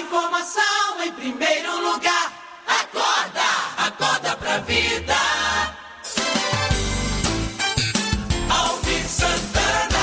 informação em primeiro lugar. Acorda, acorda pra vida. Alvin Santana.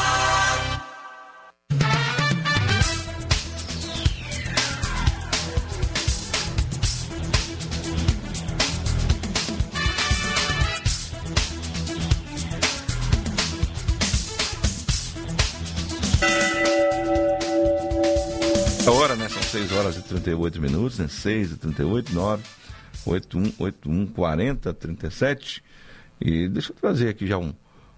Agora, né? São 6 horas e 38 minutos, né? 6 e 38, 9, 81, 81, 40, 37. E deixa eu trazer aqui já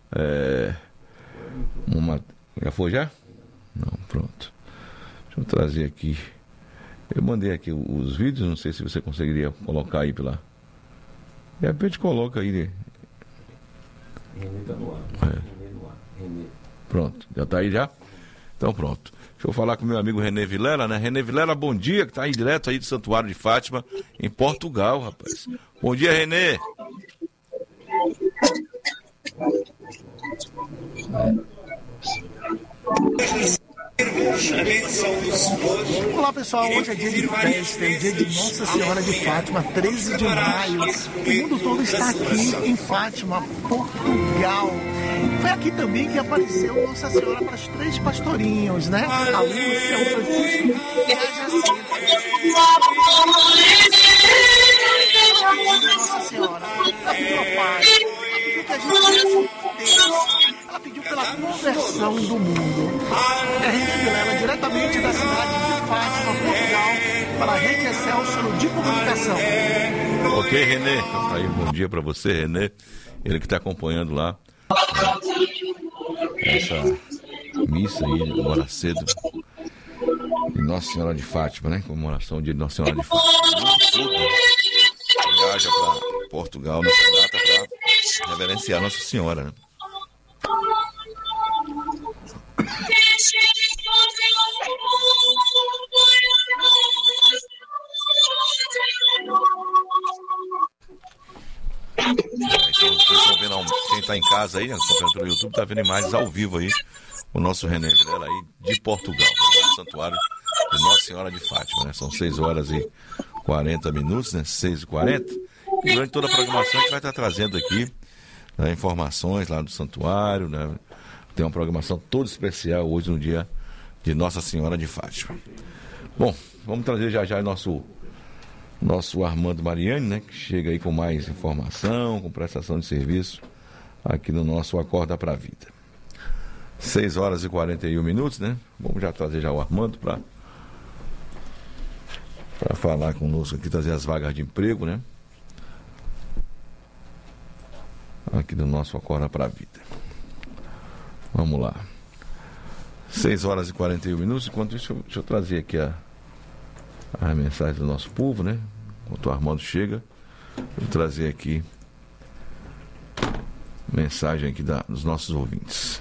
já foi já? Não, pronto. Deixa eu trazer aqui. Eu mandei aqui os vídeos, não sei se você conseguiria colocar aí pela... De repente coloca aí, né? Renê tá no ar. Renê no ar. Renê. Pronto, já tá aí já? Então pronto. Deixa eu falar com meu amigo René Vilela, né? René Vilela, bom dia, que tá aí direto aí do Santuário de Fátima, em Portugal, rapaz. Bom dia, René. Olá pessoal, hoje é dia de festa, é dia de Nossa Senhora de Fátima, 13 de maio. O mundo todo está aqui em Fátima, Portugal. Foi aqui também que apareceu Nossa Senhora para os 3 pastorinhos, né? A Lúcia, o Francisco e a Jacinta. Nossa Senhora, ela pediu a paz, ela pediu que a gente fosse Deus, ela pediu pela conversão do mundo. É René Vilela, diretamente da cidade de Fátima, Portugal, para a Rede Excelsior de Comunicação. Ok, René. Então, aí, bom dia para você, René. Ele que está acompanhando lá essa missa aí, agora cedo, de Nossa Senhora de Fátima, né? Comemoração de Nossa Senhora de Fátima. Tudo viaja para Portugal nessa data para reverenciar Nossa Senhora, né? Então, vocês estão vendo, quem está em casa aí, acompanhando pelo YouTube, está vendo imagens ao vivo aí, o nosso René Vilela aí de Portugal, no Santuário de Nossa Senhora de Fátima, né? São 6 horas e 40 minutos, né? 6h40. E durante toda a programação a gente vai estar trazendo aqui, né, informações lá do santuário, né? Tem uma programação toda especial hoje no dia de Nossa Senhora de Fátima. Bom, vamos trazer já nosso Armando Mariani, né, que chega aí com mais informação, com prestação de serviço aqui no nosso Acorda pra Vida. 6 horas e 41 minutos, né? Vamos já trazer já o Armando para falar conosco aqui, trazer as vagas de emprego, né? Aqui no nosso Acorda pra Vida. Vamos lá. 6 horas e 41 minutos, enquanto isso, deixa eu trazer aqui a mensagem do nosso povo, né? Enquanto o Armando chega, vou trazer aqui mensagem aqui dos nossos ouvintes.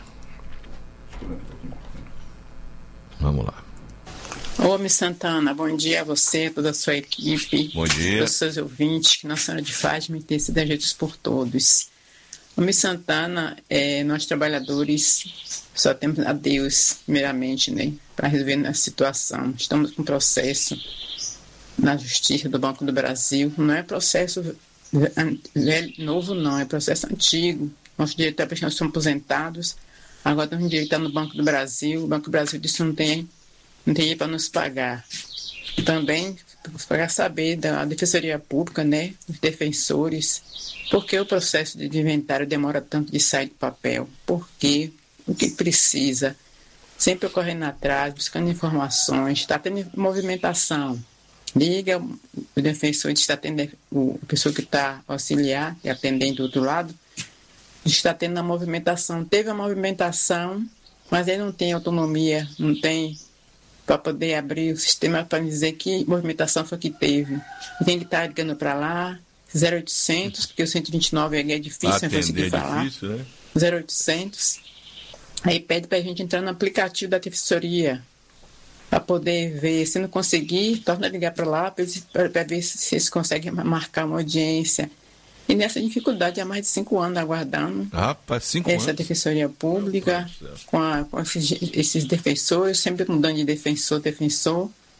Vamos lá. Homem Santana, bom dia a você, toda a sua equipe. Bom dia. Todos os seus ouvintes, que Nossa Senhora de Fátima interceda Jesus por todos. Homem Santana, nós trabalhadores só temos a Deus, primeiramente, né, para resolver a situação. Estamos com um processo na Justiça do Banco do Brasil. Não é processo novo, não, é processo antigo. Nossos diretores nós somos aposentados, agora temos direito a estar no Banco do Brasil. O Banco do Brasil disse que não tem dinheiro para nos pagar. Também para saber da Defensoria Pública, né, dos defensores, por que o processo de inventário demora tanto de sair do papel? Por quê? O que precisa? Sempre correndo atrás, buscando informações, está tendo movimentação. Liga o defensor, está tendo a pessoa que está auxiliar e atendendo do outro lado, está tendo a movimentação. Teve a movimentação, mas ele não tem autonomia, não tem para poder abrir o sistema para dizer que movimentação foi que teve. Tem que estar ligando para lá, 0800, porque o 129 é difícil, não conseguir falar. Difícil, né? 0800. Aí pede para a gente entrar no aplicativo da Defensoria para poder ver. Se não conseguir, torna a ligar para lá para ver se eles conseguem marcar uma audiência. E nessa dificuldade há mais de 5 anos aguardando. Rapaz, 5 anos. Essa Defensoria Pública, com esses defensores, sempre mudando de defensor.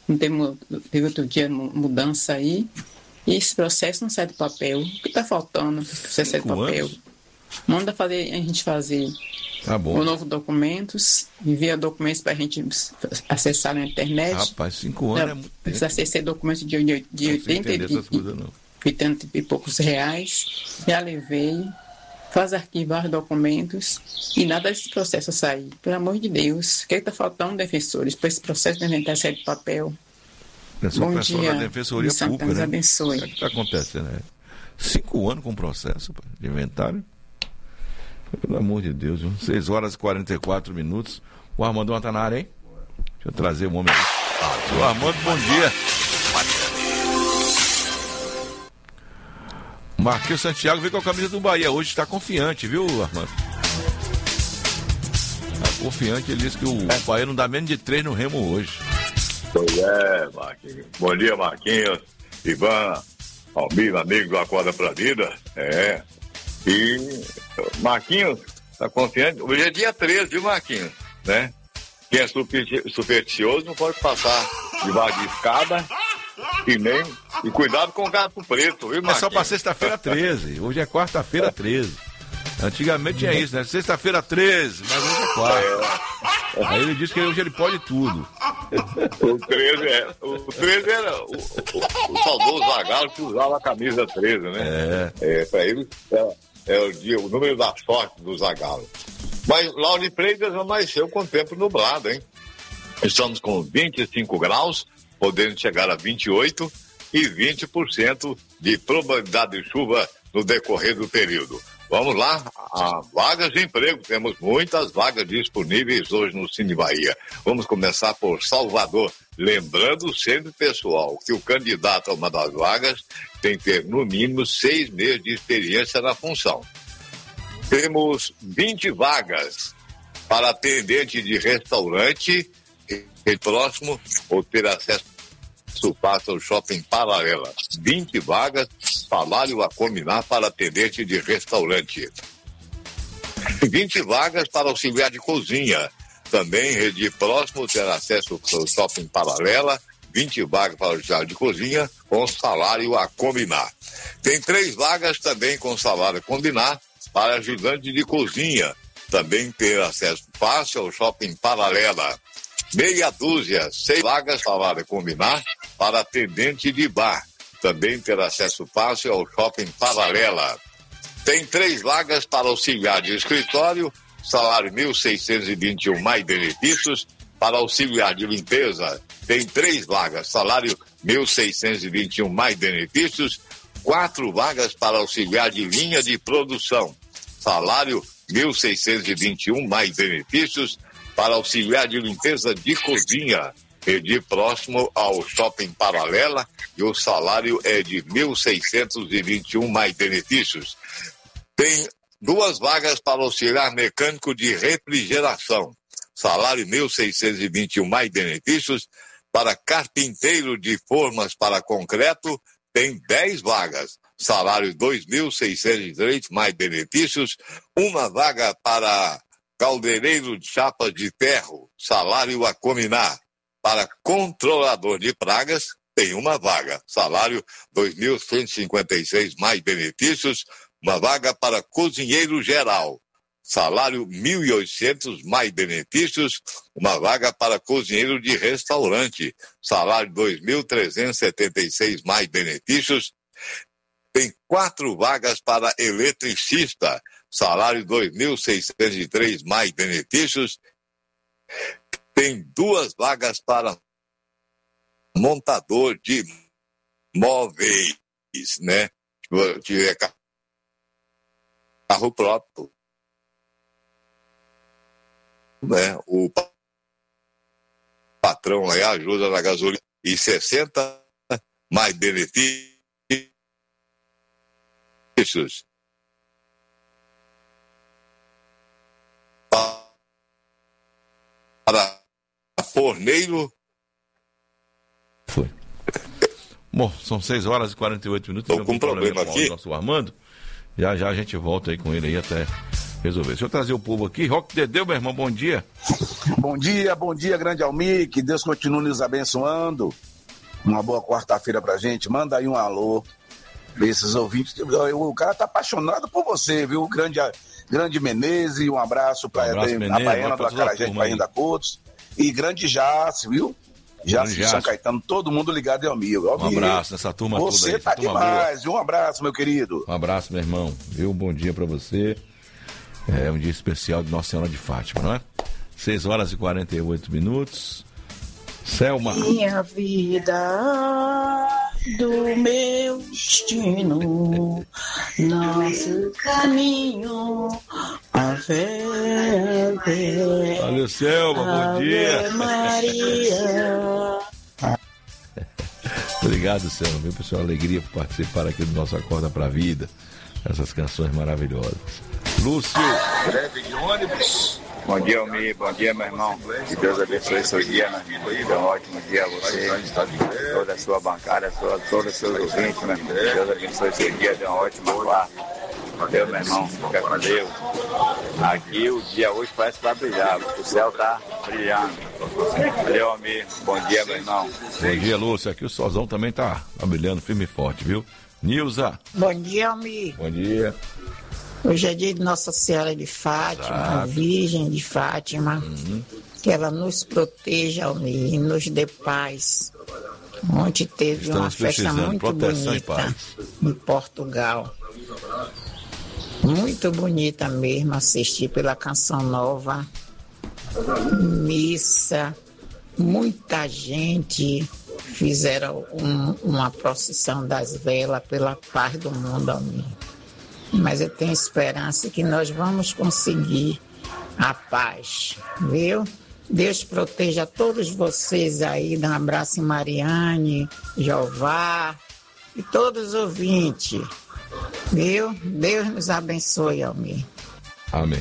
não teve outro dia mudança aí. E esse processo não sai do papel. O que está faltando? Esse processo sai do papel. Manda a gente fazer Tá bom. o novo documentos, envia documentos para a gente acessar na internet. Rapaz, 5 anos é muito tempo. Acessei documentos de 80 e poucos reais. Já levei, faz arquivar documentos e nada desse processo sair. Pelo amor de Deus, o que está faltando, defensores, para esse processo de inventar sair do papel? Bom dia, da Defensoria Pública, né? Abençoe. O que está acontecendo, né? 5 anos com processo de inventário. Pelo amor de Deus, 6 horas e 44 minutos. O Armandão está na área, hein? Deixa eu trazer o homem aí. Seu Armando, bom dia. Marquinhos Santiago veio com a camisa do Bahia. Hoje está confiante, viu, Armando? Está confiante, ele disse que o Bahia não dá menos de 3 no Remo hoje. Pois é, Marquinhos. Bom dia, Marquinhos, Ivan, Almir, amigo do Acorda pra Vida. E Marquinhos tá confiante. Hoje é dia 13, viu, Marquinhos? Né? Quem é supersticioso não pode passar debaixo de escada e cuidado com o gato preto, viu, Marquinhos? É só pra sexta-feira 13. Hoje é quarta-feira 13. Antigamente tinha isso, né? Sexta-feira 13, mas hoje é quarta. Aí ele disse que hoje ele pode tudo. O 13 era o saudoso Zagallo que usava a camisa 13, né? Pra ele é o número da sorte do Zagallo. Mas Lauro Freitas amanheceu com o tempo nublado, hein? Estamos com 25 graus, podendo chegar a 28 e 20% de probabilidade de chuva no decorrer do período. Vamos lá, vagas de emprego, temos muitas vagas disponíveis hoje no Cine Bahia. Vamos começar por Salvador, lembrando sempre, pessoal, que o candidato a uma das vagas tem que ter no mínimo 6 meses de experiência na função. Temos 20 vagas para atendente de restaurante e próximo ou ter acesso passa ao Shopping Paralela. 20 vagas, salário a combinar para atendente de restaurante. 20 vagas para auxiliar de cozinha. Também rede próximo ter acesso ao Shopping Paralela. 20 vagas para auxiliar de cozinha com salário a combinar. Tem 3 vagas também com salário a combinar para ajudante de cozinha. Também ter acesso fácil ao Shopping Paralela. Meia dúzia, 6 vagas salário a combinar para atendente de bar. Também ter acesso fácil ao Shopping Paralela. Tem 3 vagas para auxiliar de escritório, salário 1.621 mais benefícios. Para auxiliar de limpeza, tem 3 vagas, salário 1.621 mais benefícios. 4 vagas para auxiliar de linha de produção, salário 1.621 mais benefícios. Para auxiliar de limpeza de cozinha, de próximo ao Shopping Paralela, e o salário é de 1.621 mais benefícios. Tem 2 vagas para auxiliar mecânico de refrigeração, salário 1.621 mais benefícios. Para carpinteiro de formas para concreto, tem 10 vagas, salário 2.603 mais benefícios. 1 vaga para caldeireiro de chapas de ferro, salário a combinar. Para controlador de pragas, tem 1 vaga, salário 2.156 mais benefícios. 1 vaga para cozinheiro geral, salário 1.800 mais benefícios. 1 vaga para cozinheiro de restaurante, salário 2.376 mais benefícios. Tem 4 vagas para eletricista, salário 2.603 mais benefícios. Tem 2 vagas para montador de móveis, né? Se tiver carro próprio, né? O patrão aí ajuda na gasolina e 60 mais benefícios. Para forneiro. Foi. Bom, são 6 horas e 48 minutos. Estou com um problema aqui. Nosso Armando. Já a gente volta aí com ele aí até resolver. Deixa eu trazer o povo aqui. Roque Dedeu, meu irmão, bom dia. Bom dia, grande Almir, que Deus continue nos abençoando. Uma boa quarta-feira pra gente. Manda aí um alô pra esses ouvintes. O cara tá apaixonado por você, viu? Grande Menezes, um abraço pra a Baiana do Acarajé, Bahia da Coutos. E grande Jace, viu? Jace de São Caetano, todo mundo ligado em Almir. Um abraço nessa turma toda aí. Você tá demais, viu? Um abraço, meu querido. Um abraço, meu irmão. Viu? Um bom dia pra você. É um dia especial de Nossa Senhora de Fátima, não é? 6h48. Selma. Minha vida do meu destino, nosso caminho, Ave Maria. Valeu, Selma, bom dia. Ave Maria. Obrigado, Selma, viu, pessoal? Alegria por participar aqui do nosso Acorda pra Vida. Essas canções maravilhosas. Lúcio. Breve de ônibus. Bom dia, Almir. Bom dia, meu irmão. Que Deus abençoe seu dia, meu irmão. Um ótimo dia a você, toda a sua bancada, todos os seus ouvintes, meu irmão. Deus abençoe seu dia, dê uma ótima quarta. Valeu, meu irmão. Fica com Deus. Aqui o dia hoje parece que vai brilhar. O céu tá brilhando. Valeu, Almir. Bom dia, meu irmão. Bom dia, Lúcio. Aqui o solzão também tá brilhando firme e forte, viu? Nilza. Bom dia, Almir. Bom dia. Hoje é dia de Nossa Senhora de Fátima, a Virgem de Fátima. Que ela nos proteja, Almir, e nos dê paz. Ontem teve uma festa muito bonita em Portugal. Muito bonita mesmo, assisti pela Canção Nova. Missa, muita gente. Fizeram uma procissão das velas pela paz do mundo, Almir. Mas eu tenho esperança que nós vamos conseguir a paz, viu? Deus proteja todos vocês aí, dá um abraço em Mariane, Jeová e todos os ouvintes, viu? Deus nos abençoe, Almir. Amém.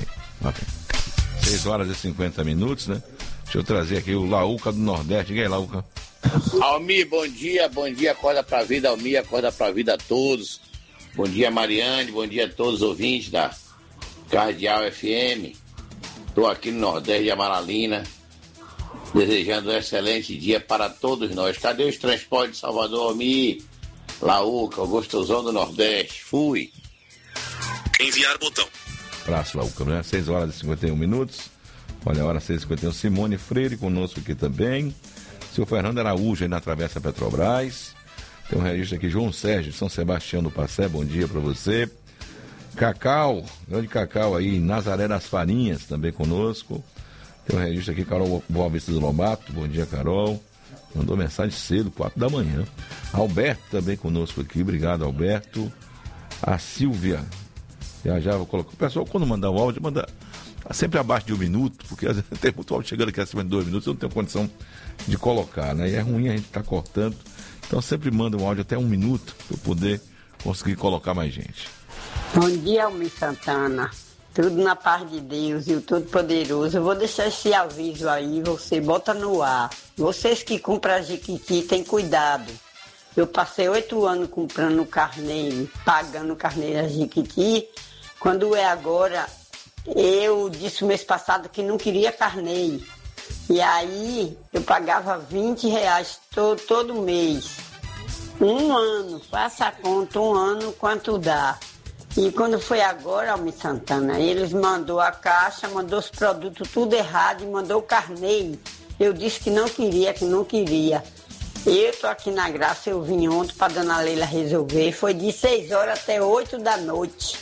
6h50, né? Deixa eu trazer aqui o Laúca do Nordeste. Diga aí, Laúca. Almir, bom dia, acorda pra vida, Almir, acorda pra vida a todos. Bom dia, Mariane, bom dia a todos os ouvintes da Cardeal FM. Estou aqui no Nordeste de Amaralina, desejando um excelente dia para todos nós. Cadê os transportes de Salvador, Almir? Laúca, o gostosão do Nordeste. Fui. Enviar botão. Abraço, Laúca, né? 6h51. Olha a hora, 6h51. Simone Freire conosco aqui também. Seu Fernando Araújo aí na Travessa Petrobras. Tem um registro aqui, João Sérgio, de São Sebastião do Passé, bom dia para você. Cacau, grande Cacau aí, Nazaré das Farinhas, também conosco. Tem um registro aqui, Carol Boa Vista do Lobato, bom dia, Carol. Mandou mensagem cedo, 4 da manhã. Alberto também conosco aqui, obrigado, Alberto. A Silvia, já vou colocar. O pessoal, quando mandar o áudio, manda sempre abaixo de 1 minuto, porque às vezes tem muito áudio chegando aqui acima de 2 minutos, eu não tenho condição de colocar, né? E é ruim a gente estar cortando. Então sempre manda um áudio até 1 minuto para eu poder conseguir colocar mais gente. Bom dia, Almir Santana. Tudo na paz de Deus e o Todo-Poderoso. Eu vou deixar esse aviso aí, você bota no ar. Vocês que compram a Jequiti, tem cuidado. Eu passei 8 anos comprando carneiro, pagando carneiro a Jequiti. Quando é agora, eu disse o mês passado que não queria carneiro. E aí eu pagava R$20 todo mês. 1 ano, faça a conta, 1 ano quanto dá. E quando foi agora, Almir Santana, eles mandou a caixa, mandou os produtos tudo errado e mandou o carneiro. Eu disse que não queria. Eu tô aqui na Graça, eu vim ontem para dona Leila resolver. Foi de 6 horas até 8 da noite.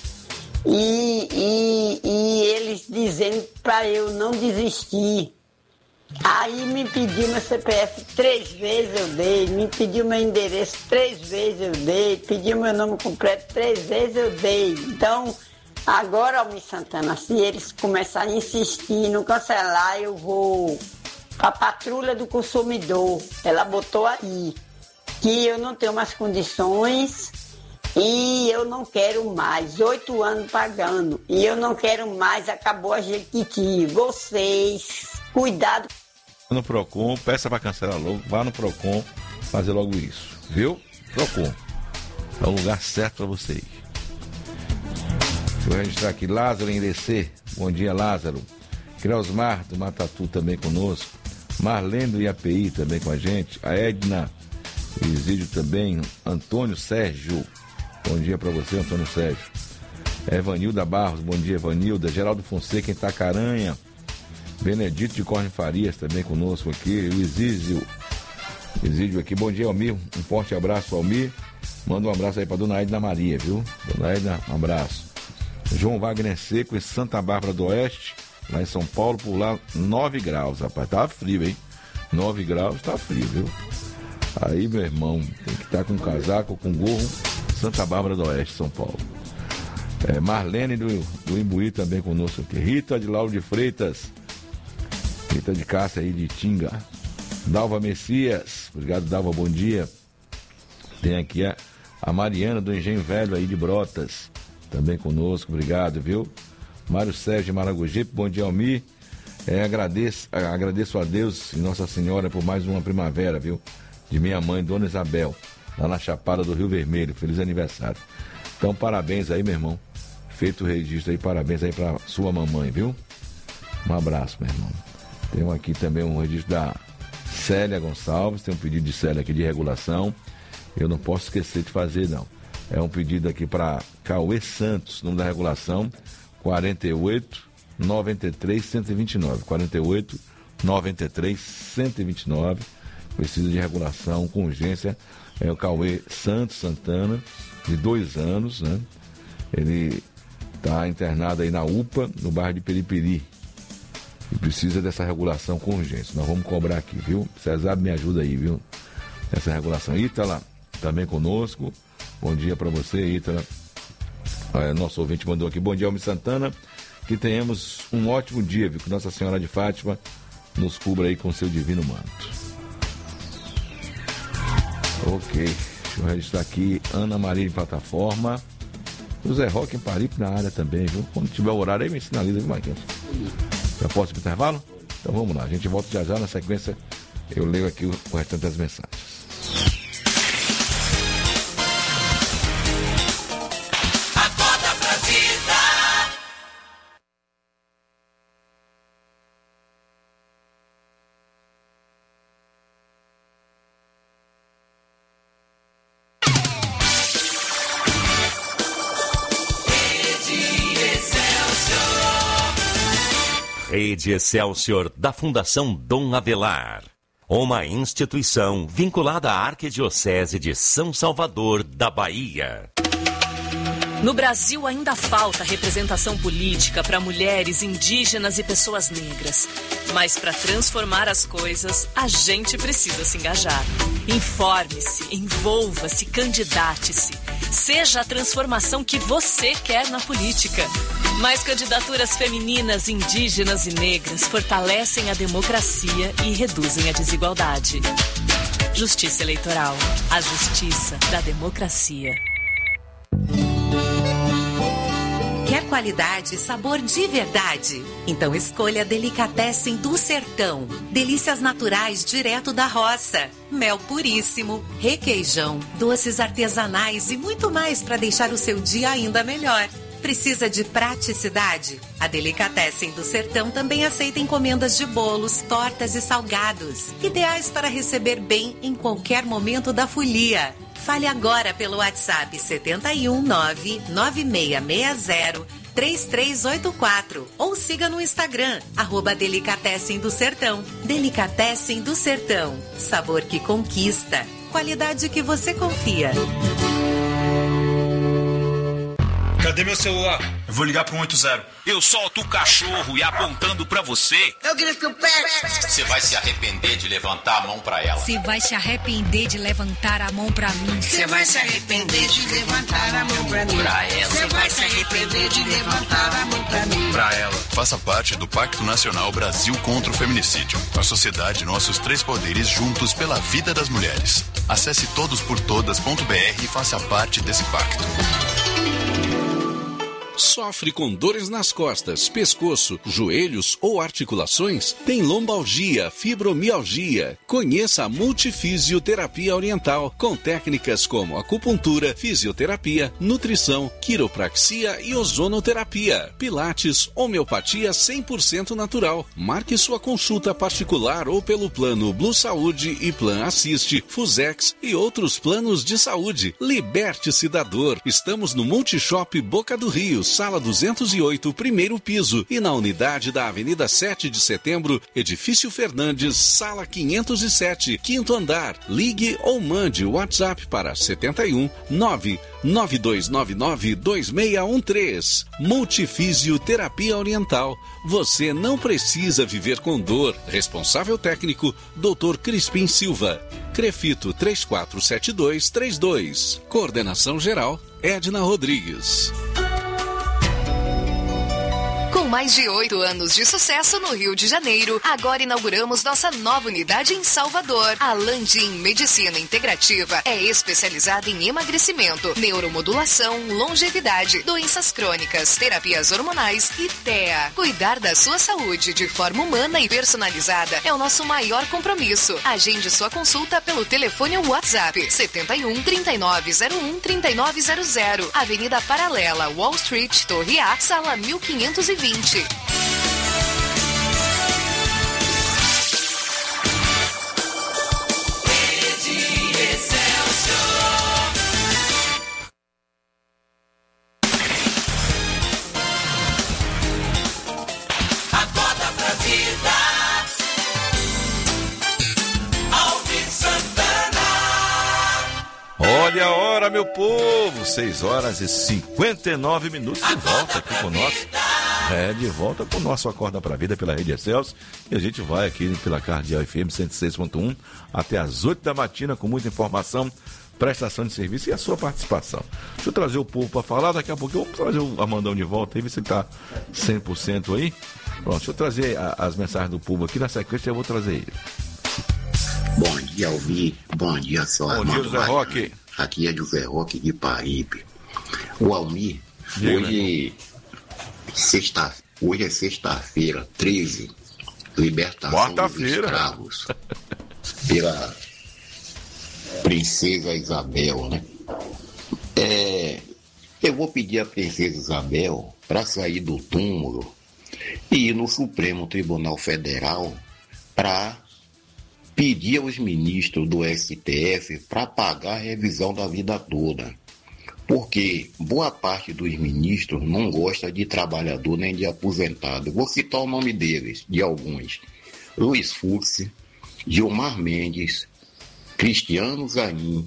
E eles dizendo para eu não desistir. Aí me pediu meu CPF 3 vezes eu dei, me pediu meu endereço 3 vezes eu dei, pediu meu nome completo 3 vezes eu dei. Então, agora, Almir Santana, se eles começarem a insistir, não cancelar, eu vou para a patrulha do consumidor. Ela botou aí que eu não tenho mais condições e eu não quero mais. 8 anos pagando e eu não quero mais, acabou a Jequiti. Vocês, cuidado. No Procon, peça para cancelar logo, vá no Procon fazer logo isso, viu? Procon é o lugar certo para você ir. Vou registrar aqui, Lázaro em DC. Bom dia, Lázaro. Creusmar do Matatu também conosco. Marlene do IAPI também com a gente. A Edna Isídio também. Antônio Sérgio. Bom dia para você, Antônio Sérgio. Evanilda Barros, bom dia, Evanilda. Geraldo Fonseca em Tacaranha. Benedito de Corne Farias também conosco aqui. O Isídio aqui. Bom dia, Almir. Um forte abraço, Almir. Manda um abraço aí para Dona Edna Maria, viu? Dona Edna, um abraço. João Wagner Seco em Santa Bárbara do Oeste, lá em São Paulo, por lá 9 graus, rapaz. Tava frio, hein? 9 graus, tá frio, viu? Aí, meu irmão, tem que estar com casaco, com gorro. Santa Bárbara do Oeste, São Paulo. Marlene do Imbuí também conosco aqui. Rita de Lauro de Freitas. Rita de Cássia aí de Tinga. Dalva Messias. Obrigado, Dalva, bom dia. Tem aqui a Mariana do Engenho Velho aí de Brotas. Também conosco, obrigado, viu? Mário Sérgio de Maragogipe, bom dia, Almir. Agradeço a Deus e Nossa Senhora por mais uma primavera, viu? De minha mãe, Dona Isabel, lá na Chapada do Rio Vermelho. Feliz aniversário. Então, parabéns aí, meu irmão. Feito o registro aí, parabéns aí pra sua mamãe, viu? Um abraço, meu irmão. Tem aqui também um registro da Célia Gonçalves, tem um pedido de Célia aqui de regulação. Eu não posso esquecer de fazer, não. É um pedido aqui para Cauê Santos, número da regulação, 48-93-129. 48-93-129. Precisa de regulação com urgência. É o Cauê Santos Santana, de 2 anos, né? Ele está internado aí na UPA, no bairro de Periperi. E precisa dessa regulação com urgência. Nós vamos cobrar aqui, viu? César, me ajuda aí, viu? Essa regulação. Ítala, também conosco. Bom dia para você, Ítala. Nosso ouvinte mandou aqui. Bom dia, Almir Santana. Que tenhamos um ótimo dia, viu? Que Nossa Senhora de Fátima nos cubra aí com seu divino manto. Ok. Deixa eu registrar aqui. Ana Maria em Plataforma. O Zé Roque em Paripe na área também, viu? Quando tiver o horário aí, me sinaliza, viu, Marquinhos? Já posso ir pro intervalo? Então vamos lá. A gente volta já na sequência. Eu leio aqui o restante das mensagens. Rede Excelsior, da Fundação Dom Avelar. Uma instituição vinculada à Arquidiocese de São Salvador, da Bahia. No Brasil ainda falta representação política para mulheres, indígenas e pessoas negras. Mas para transformar as coisas, a gente precisa se engajar. Informe-se, envolva-se, candidate-se. Seja a transformação que você quer na política. Mais candidaturas femininas, indígenas e negras fortalecem a democracia e reduzem a desigualdade. Justiça Eleitoral. A justiça da democracia. Quer qualidade e sabor de verdade? Então escolha Delicatessen do Sertão. Delícias naturais direto da roça. Mel puríssimo, requeijão, doces artesanais e muito mais para deixar o seu dia ainda melhor. Precisa de praticidade? A Delicatessen do Sertão também aceita encomendas de bolos, tortas e salgados. Ideais para receber bem em qualquer momento da folia. Fale agora pelo WhatsApp 71996603384 ou siga no Instagram, @Delicatessen do Sertão. Delicatessen do Sertão. Sabor que conquista. Qualidade que você confia. Cadê meu celular? Eu vou ligar pro 180. Eu solto o cachorro e apontando pra você. Eu grito pet. Você vai se arrepender de levantar a mão pra ela. Você vai se arrepender de levantar a mão pra mim. Você vai se arrepender de levantar a mão pra mim. Pra ela. Você vai se arrepender de levantar a mão pra mim. Pra ela. Faça parte do Pacto Nacional Brasil contra o Feminicídio. A sociedade, nossos 3 poderes juntos pela vida das mulheres. Acesse todosportodas.br e faça parte desse pacto. Sofre com dores nas costas, pescoço, joelhos ou articulações? Tem lombalgia, fibromialgia? Conheça a Multifisioterapia Oriental, com técnicas como acupuntura, fisioterapia, nutrição, quiropraxia e ozonoterapia, pilates, homeopatia 100% natural. Marque sua consulta particular ou pelo plano Blue Saúde e Plan Assiste, Fusex e outros planos de saúde. Liberte-se da dor. Estamos no Multishop Boca do Rio, Sala 208, primeiro piso, e na unidade da Avenida 7 de Setembro, Edifício Fernandes, Sala 507, quinto andar. Ligue ou mande o WhatsApp para 71 99299 2613. Multifisioterapia Oriental. Você não precisa viver com dor. Responsável técnico, Dr. Crispim Silva. Crefito 347232. Coordenação geral, Edna Rodrigues. Com mais de 8 anos de sucesso no Rio de Janeiro, agora inauguramos nossa nova unidade em Salvador. A Landim Medicina Integrativa é especializada em emagrecimento, neuromodulação, longevidade, doenças crônicas, terapias hormonais e TEA. Cuidar da sua saúde de forma humana e personalizada é o nosso maior compromisso. Agende sua consulta pelo telefone ou WhatsApp 71 3901 3900, Avenida Paralela, Wall Street, Torre A, Sala 1520. Acorda pra vida. Alvin Santana. Olha a hora, meu povo, 6h59, de volta aqui com nós. De volta com o nosso Acorda pra Vida pela Rede Excelsior. E a gente vai aqui pela Cardeal FM 106.1 até as 8 da matina com muita informação, prestação de serviço e a sua participação. Deixa eu trazer o povo para falar, daqui a pouco eu vou trazer o Amandão de volta aí, ver se ele tá 100% aí. Pronto, deixa eu trazer as mensagens do povo aqui, na sequência eu vou trazer ele. Bom dia, Almir. Bom dia, só Bom dia, José Roque. Aqui é José Roque de Paripe. O Almir, hoje é sexta-feira, 13, libertação dos escravos pela Princesa Isabel, né? Eu vou pedir à Princesa Isabel para sair do túmulo e ir no Supremo Tribunal Federal para pedir aos ministros do STF para pagar a revisão da vida toda. Porque boa parte dos ministros não gosta de trabalhador nem de aposentado. Vou citar o nome deles, de alguns. Luiz Fux, Gilmar Mendes, Cristiano Zanin,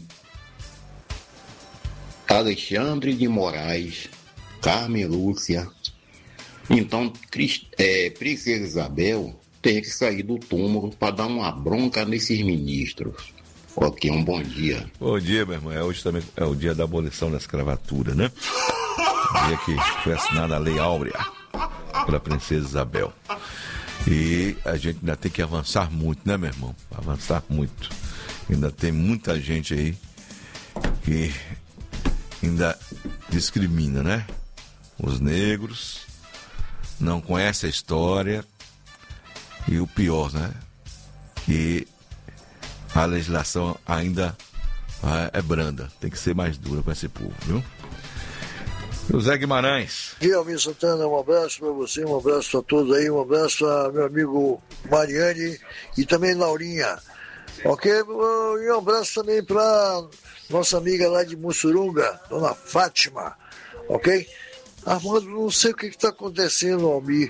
Alexandre de Moraes, Carmen Lúcia. Então, Princesa Isabel tem que sair do túmulo para dar uma bronca nesses ministros. Ok, um bom dia. Bom dia, meu irmão. Hoje também é o dia da abolição da escravatura, né? O dia que foi assinada a Lei Áurea pela Princesa Isabel. E a gente ainda tem que avançar muito, né, meu irmão? Avançar muito. Ainda tem muita gente aí que ainda discrimina, né? Os negros, não conhece a história e o pior, né? Que a legislação ainda é branda. Tem que ser mais dura para esse povo, viu? José Guimarães. Aqui, Almir Santana, um abraço para você, um abraço a todos aí, um abraço a meu amigo Mariane e também Laurinha. Ok? E um abraço também para nossa amiga lá de Mussurunga, dona Fátima. Ok? Armando, não sei o que está acontecendo, Almir.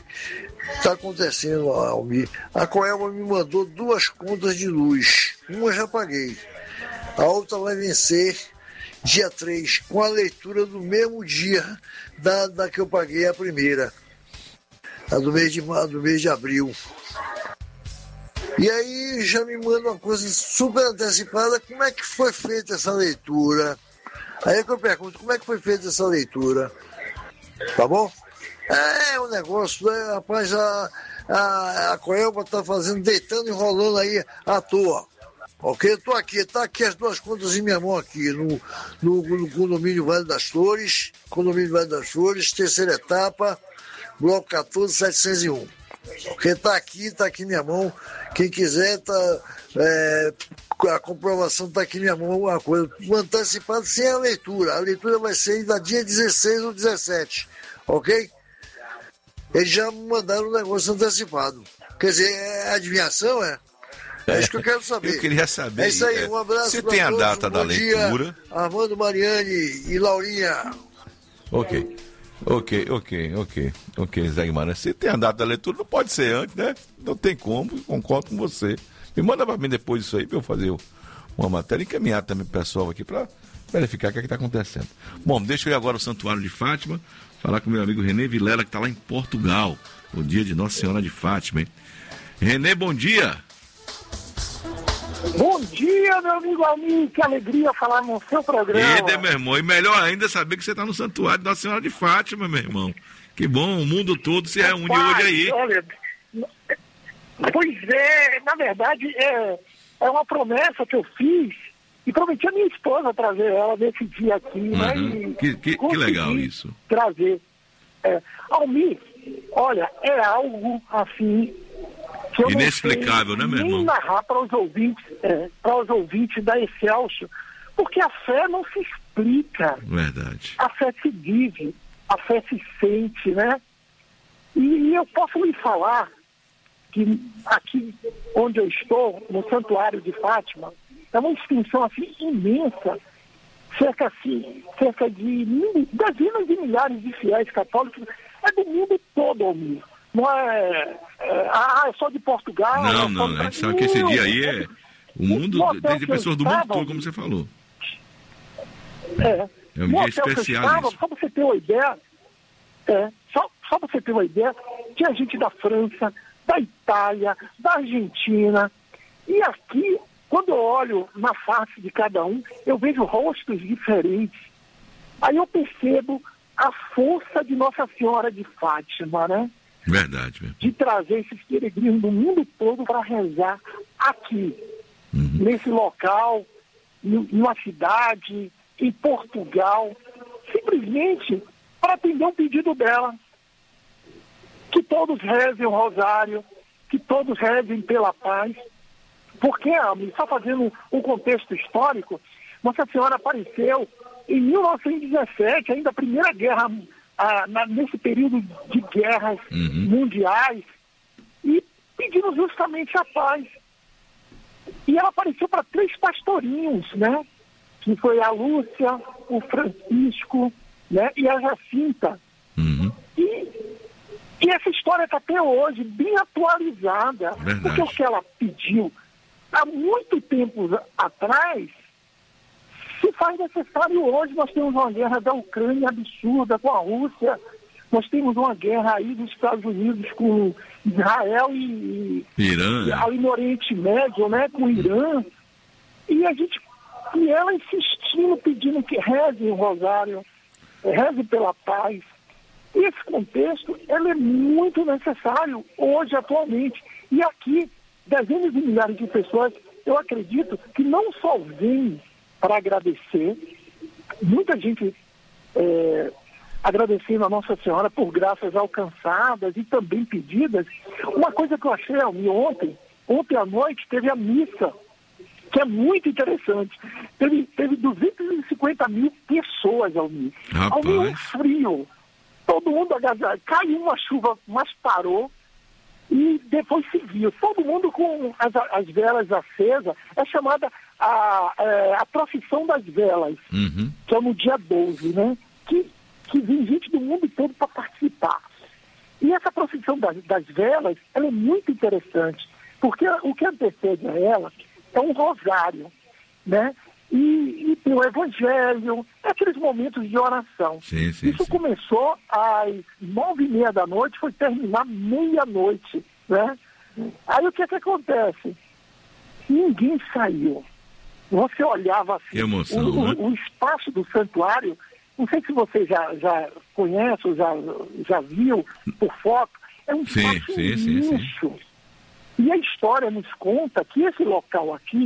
A Coelma me mandou 2 contas de luz. Uma já paguei. A outra vai vencer dia 3, com a leitura do mesmo dia da que eu paguei a primeira. A do mês de abril. E aí já me manda uma coisa super antecipada. Como é que foi feita essa leitura? Aí é que eu pergunto, como é que foi feita essa leitura? Tá bom? É um negócio, né? Rapaz, a Coelma tá fazendo, deitando e rolando aí à toa. Ok? Eu tô aqui, tá aqui as duas contas em minha mão aqui, no condomínio Vale das Flores, terceira etapa, bloco 14701. Ok? Tá aqui em minha mão. Quem quiser, a comprovação tá aqui em minha mão, uma coisa. Antecipado sem a leitura. A leitura vai ser da dia 16 ou 17. Ok? Eles já me mandaram um negócio antecipado. Quer dizer, é adivinhação, é? É isso que eu quero saber. Eu queria saber. É isso aí, um abraço. Você tem a todos, data da leitura? Dia, Armando, Mariane e Laurinha. Ok, Zé Guimarães. Se tem a data da leitura, não pode ser antes, né? Não tem como, concordo com você. Me manda pra mim depois isso aí, pra eu fazer uma matéria e encaminhar também pro pessoal aqui pra verificar o que é que tá acontecendo. Bom, deixa eu ir agora ao Santuário de Fátima, falar com meu amigo Renê Vilela, que tá lá em Portugal, o dia de Nossa Senhora de Fátima, hein? Renê, bom dia! Bom dia, meu amigo Almir, que alegria falar no seu programa. Meu irmão, e melhor ainda saber que você está no Santuário da Nossa Senhora de Fátima, meu irmão. Que bom, o mundo todo se reúne hoje aí. Olha, pois é, na verdade, é uma promessa que eu fiz e prometi a minha esposa trazer ela nesse dia aqui, né? Que legal isso. Trazer. Almir, olha, é algo assim... inexplicável, né, meu irmão? Narrar para os ouvintes da Excelsior, porque a fé não se explica. Verdade. A fé se vive, a fé se sente, né? E eu posso lhe falar que aqui onde eu estou, no Santuário de Fátima, é uma extensão assim imensa, cerca de dezenas de milhares de fiéis católicos, é do mundo todo, Almir. Não é só de Portugal. Não, a gente sabe que esse dia aí é o mundo, tem pessoas do mundo todo, como você falou. É um dia especial. Só você ter uma ideia, só você ter uma ideia, tinha gente da França, da Itália, da Argentina, e aqui, quando eu olho na face de cada um, eu vejo rostos diferentes. Aí eu percebo a força de Nossa Senhora de Fátima, né? Verdade, mesmo. De trazer esses peregrinos do mundo todo para rezar aqui, nesse local, numa cidade, em Portugal, simplesmente para atender um pedido dela. Que todos rezem o rosário, que todos rezem pela paz, porque, só fazendo um contexto histórico, Nossa Senhora apareceu em 1917, ainda a Primeira Guerra, nesse período de guerras mundiais, e pedindo justamente a paz. E ela apareceu para 3 pastorinhos, né? Que foi a Lúcia, o Francisco, né? E a Jacinta. E essa história está até hoje bem atualizada. Verdade. Porque o que ela pediu há muito tempo atrás se faz necessário hoje. Nós temos uma guerra da Ucrânia absurda com a Rússia, nós temos uma guerra aí dos Estados Unidos com Israel e Irã, ali no Oriente Médio, né, com o Irã, e ela insistindo, pedindo que reze o rosário, reze pela paz. E esse contexto, ele é muito necessário hoje, atualmente. E aqui, dezenas de milhares de pessoas, eu acredito que não só vêm para agradecer, muita gente agradecendo a Nossa Senhora por graças alcançadas e também pedidas. Uma coisa que eu achei, Almir, ontem à noite teve a missa, que é muito interessante. Teve 250 mil pessoas, Almir. Almir, um frio, todo mundo agasalhado, caiu uma chuva, mas parou. E depois seguiu, todo mundo com as velas acesas, é chamada a procissão das velas, que é no dia 12, né? Que vem gente do mundo todo para participar. E essa procissão das velas, ela é muito interessante, porque o que antecede a ela é um rosário, né? E tem o evangelho, aqueles momentos de oração. Isso começou às 9h30 da noite, foi terminar meia-noite, né? Aí o que acontece? Ninguém saiu. Você olhava assim, o espaço do santuário, não sei se você já conhece ou já viu por foto, é um espaço imenso. E a história nos conta que esse local aqui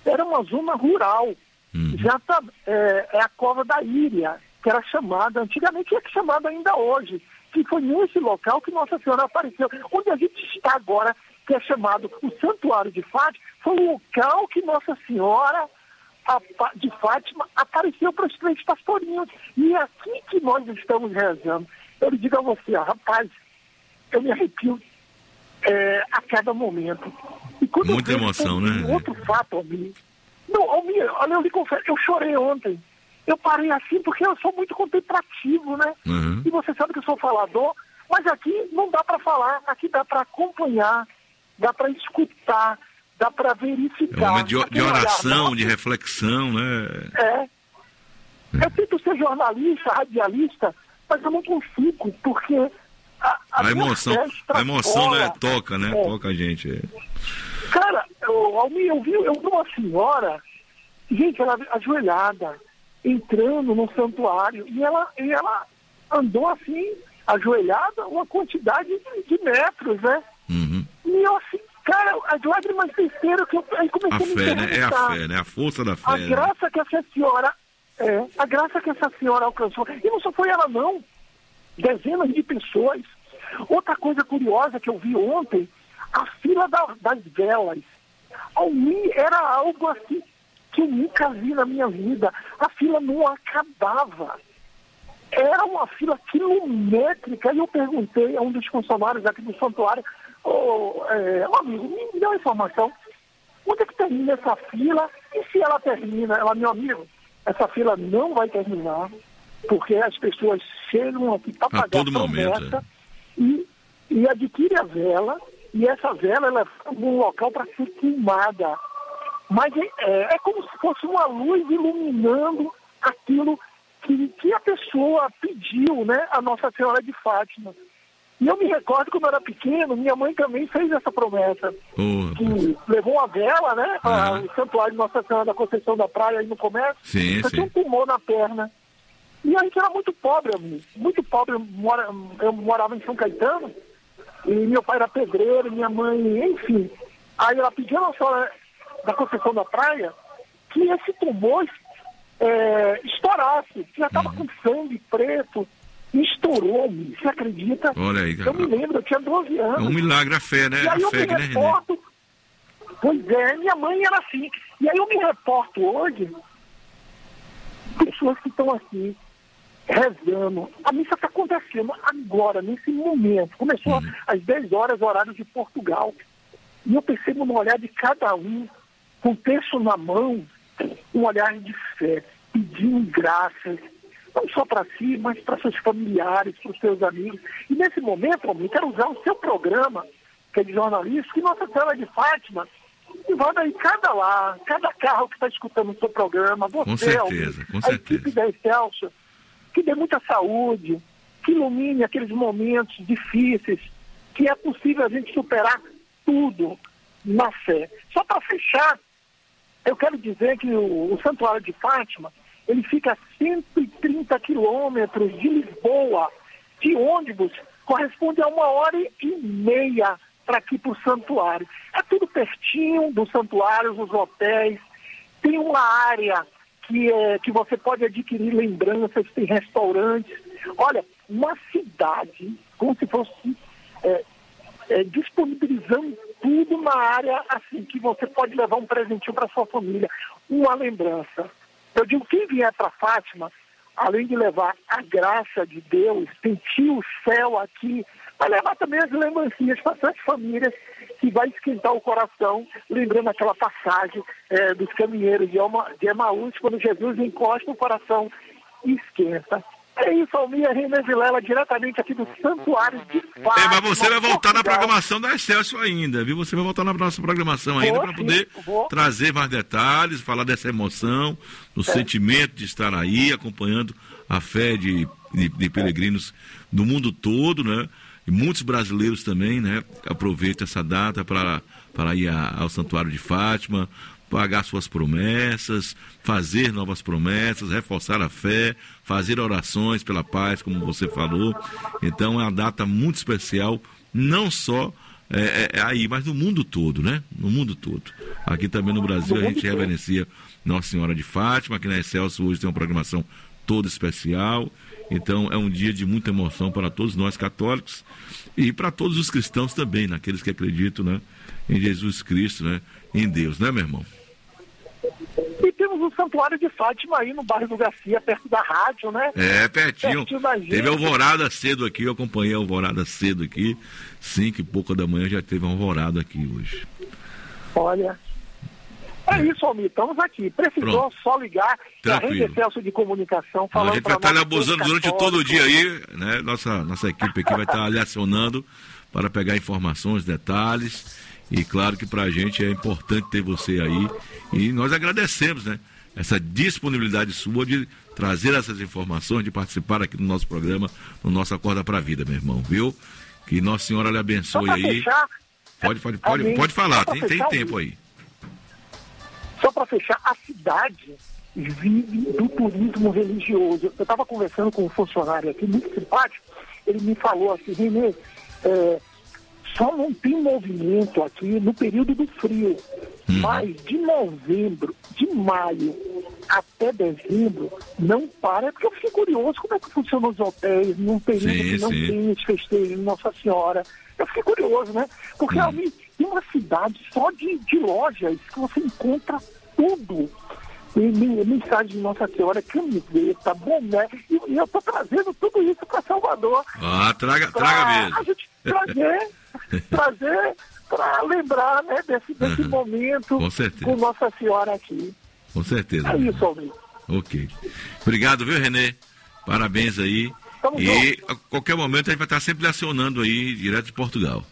era uma zona rural. Já tá, é a Cova da Íria, que era chamada, antigamente é chamada ainda hoje, que foi nesse local que Nossa Senhora apareceu. Onde a gente está agora, que é chamado o Santuário de Fátima, foi o local que Nossa Senhora de Fátima apareceu para os 3 pastorinhos. E é aqui que nós estamos rezando. Eu lhe digo a você, rapaz, eu me arrepio a cada momento. E quando muita emoção, né? Outro fato, Almir. Não, Almir, olha, eu lhe confesso, eu chorei ontem. Eu parei assim porque eu sou muito contemplativo, né? E você sabe que eu sou falador, mas aqui não dá para falar, aqui dá para acompanhar, dá para escutar, dá para verificar. É um momento de oração, de reflexão, né? Eu tento ser jornalista, radialista, mas eu não consigo, porque a emoção, né, toca, né? Toca a gente. Cara, Almir, eu vi uma senhora, gente, ela ajoelhada, entrando no santuário, e ela andou assim, ajoelhada, uma quantidade de metros, né? E eu assim, cara, as lágrimas desceram, que eu aí comecei a me fé, né? É a perguntar. fé, né? A força da fé. A graça que essa senhora, a graça que essa senhora alcançou. E não só foi ela, não. Dezenas de pessoas. Outra coisa curiosa que eu vi ontem, a fila das velas. Almir, era algo assim que eu nunca vi na minha vida. A fila não acabava. Era uma fila quilométrica. E eu perguntei a um dos funcionários aqui do santuário, amigo, me dá uma informação. Onde é que termina essa fila? E se ela termina? Ela, meu amigo, essa fila não vai terminar, porque as pessoas chegam aqui para pagar todo a promessa momento, e adquire a vela, e essa vela ela é um local para ser queimada. Mas é como se fosse uma luz iluminando aquilo que a pessoa pediu, né, a Nossa Senhora de Fátima. E eu me recordo, quando eu era pequeno, minha mãe também fez essa promessa. Que levou uma vela, né, o santuário de Nossa Senhora da Conceição da Praia, aí no comércio. Sim. Tinha um tumor na perna. E a gente era muito pobre, amigo. Muito pobre. Eu morava em São Caetano, e meu pai era pedreiro, minha mãe, enfim. Aí ela pediu a Nossa Senhora da Conceição da Praia que esse tumor estourasse. Já estava com sangue preto. Estourou-me, você acredita? Olha aí, cara. Eu me lembro, eu tinha 12 anos. É um milagre, a fé, né? E aí a eu fé, me né, reporto. Pois é, minha mãe era assim. E aí eu me reporto hoje, pessoas que estão aqui rezando. A missa está acontecendo agora, nesse momento. Começou às 10 horas, horário de Portugal. E eu percebo no olhar de cada um, com o terço na mão, um olhar de fé, pedindo graças, não só para si, mas para seus familiares, para os seus amigos. E nesse momento, eu quero usar o seu programa, que é de jornalista, que Nossa Senhora de Fátima, e vai daí cada carro que está escutando o seu programa, você, com certeza, a equipe da Excelsior, que dê muita saúde, que ilumine aqueles momentos difíceis, que é possível a gente superar tudo na fé. Só para fechar, eu quero dizer que o Santuário de Fátima, ele fica a 130 quilômetros de Lisboa, de ônibus, corresponde a 1h30 para aqui para o santuário. É tudo pertinho do santuário, os hotéis, tem uma área que você pode adquirir lembranças, tem restaurantes. Olha, uma cidade, como se fosse disponibilizando tudo na área assim, que você pode levar um presentinho para sua família, uma lembrança. Eu digo, quem vier para Fátima, além de levar a graça de Deus, sentir o céu aqui, vai levar também as lembrancinhas para essas famílias, que vai esquentar o coração, lembrando aquela passagem dos caminheiros de Emaús, quando Jesus encosta o coração e esquenta. É isso, Almir, René Vilela, diretamente aqui do Santuário de Fátima. Mas você vai voltar na programação da Excelsior ainda, viu? Você vai voltar na nossa programação ainda para poder trazer mais detalhes, falar dessa emoção, do sentimento de estar aí, acompanhando a fé de peregrinos do mundo todo, né? E muitos brasileiros também, né? Aproveitam essa data para ir ao Santuário de Fátima, pagar suas promessas, fazer novas promessas, reforçar a fé, fazer orações pela paz, como você falou. Então é uma data muito especial, não só aí, mas no mundo todo, né? No mundo todo. Aqui também no Brasil a gente reverencia Nossa Senhora de Fátima. Aqui na Excelsior hoje tem uma programação toda especial. Então é um dia de muita emoção para todos nós católicos e para todos os cristãos também, naqueles que acreditam, né, em Jesus Cristo, né, em Deus, né, meu irmão? E temos o Santuário de Fátima aí no bairro do Garcia, perto da rádio, né? Pertinho teve alvorada cedo aqui, eu acompanhei a alvorada cedo aqui, 5 e pouco da manhã já teve uma alvorada aqui hoje. Olha, é isso, Almir, estamos aqui. Precisou só ligar a Rede Excelsior de Comunicação falando. A gente vai estar lhe abusando durante todo o dia aí, né? Nossa equipe aqui vai estar lhe acionando para pegar informações, detalhes. E claro que para a gente é importante ter você aí. E nós agradecemos, né? Essa disponibilidade sua de trazer essas informações, de participar aqui do nosso programa, no nosso Acorda pra Vida, meu irmão, viu? Que Nossa Senhora lhe abençoe aí. Fechar, pode falar, tem tempo aí. Só para fechar, a cidade vive do turismo religioso. Eu estava conversando com um funcionário aqui, muito simpático, ele me falou assim, Renê, só não tem movimento aqui no período do frio, mas de novembro, de maio até dezembro, não para, porque eu fiquei curioso como é que funcionam os hotéis num período que não tem esse festejo de Nossa Senhora. Eu fiquei curioso, né? Porque ali tem uma cidade só de lojas que você encontra tudo. Mensagem de Nossa Senhora, camiseta, boné, e eu estou trazendo tudo isso para Salvador. Traga mesmo. A gente trazer para lembrar, né, desse momento com Nossa Senhora aqui. Com certeza. É isso, Almir. Ok. Obrigado, viu, Renê? Parabéns aí. A qualquer momento a gente vai estar sempre acionando aí, direto de Portugal.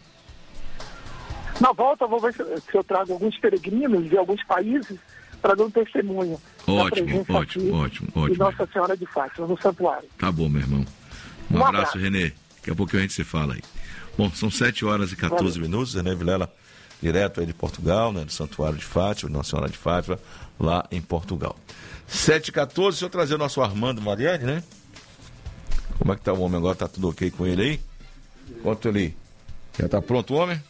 Na volta, vou ver se eu trago alguns peregrinos de alguns países para dar um testemunho. Ótimo. E Nossa Senhora de Fátima, no santuário. Tá bom, meu irmão. Um abraço, Renê. Daqui a pouquinho a gente se fala aí. Bom, são 7h14 minutos, René Vilela, direto aí de Portugal, né, do Santuário de Fátima, Nossa Senhora de Fátima, lá em Portugal. 7h14, deixa eu trazer o nosso Armando Mariani, né? Como é que tá o homem agora? Tá tudo ok com ele aí? Conta ele. Já tá pronto o homem?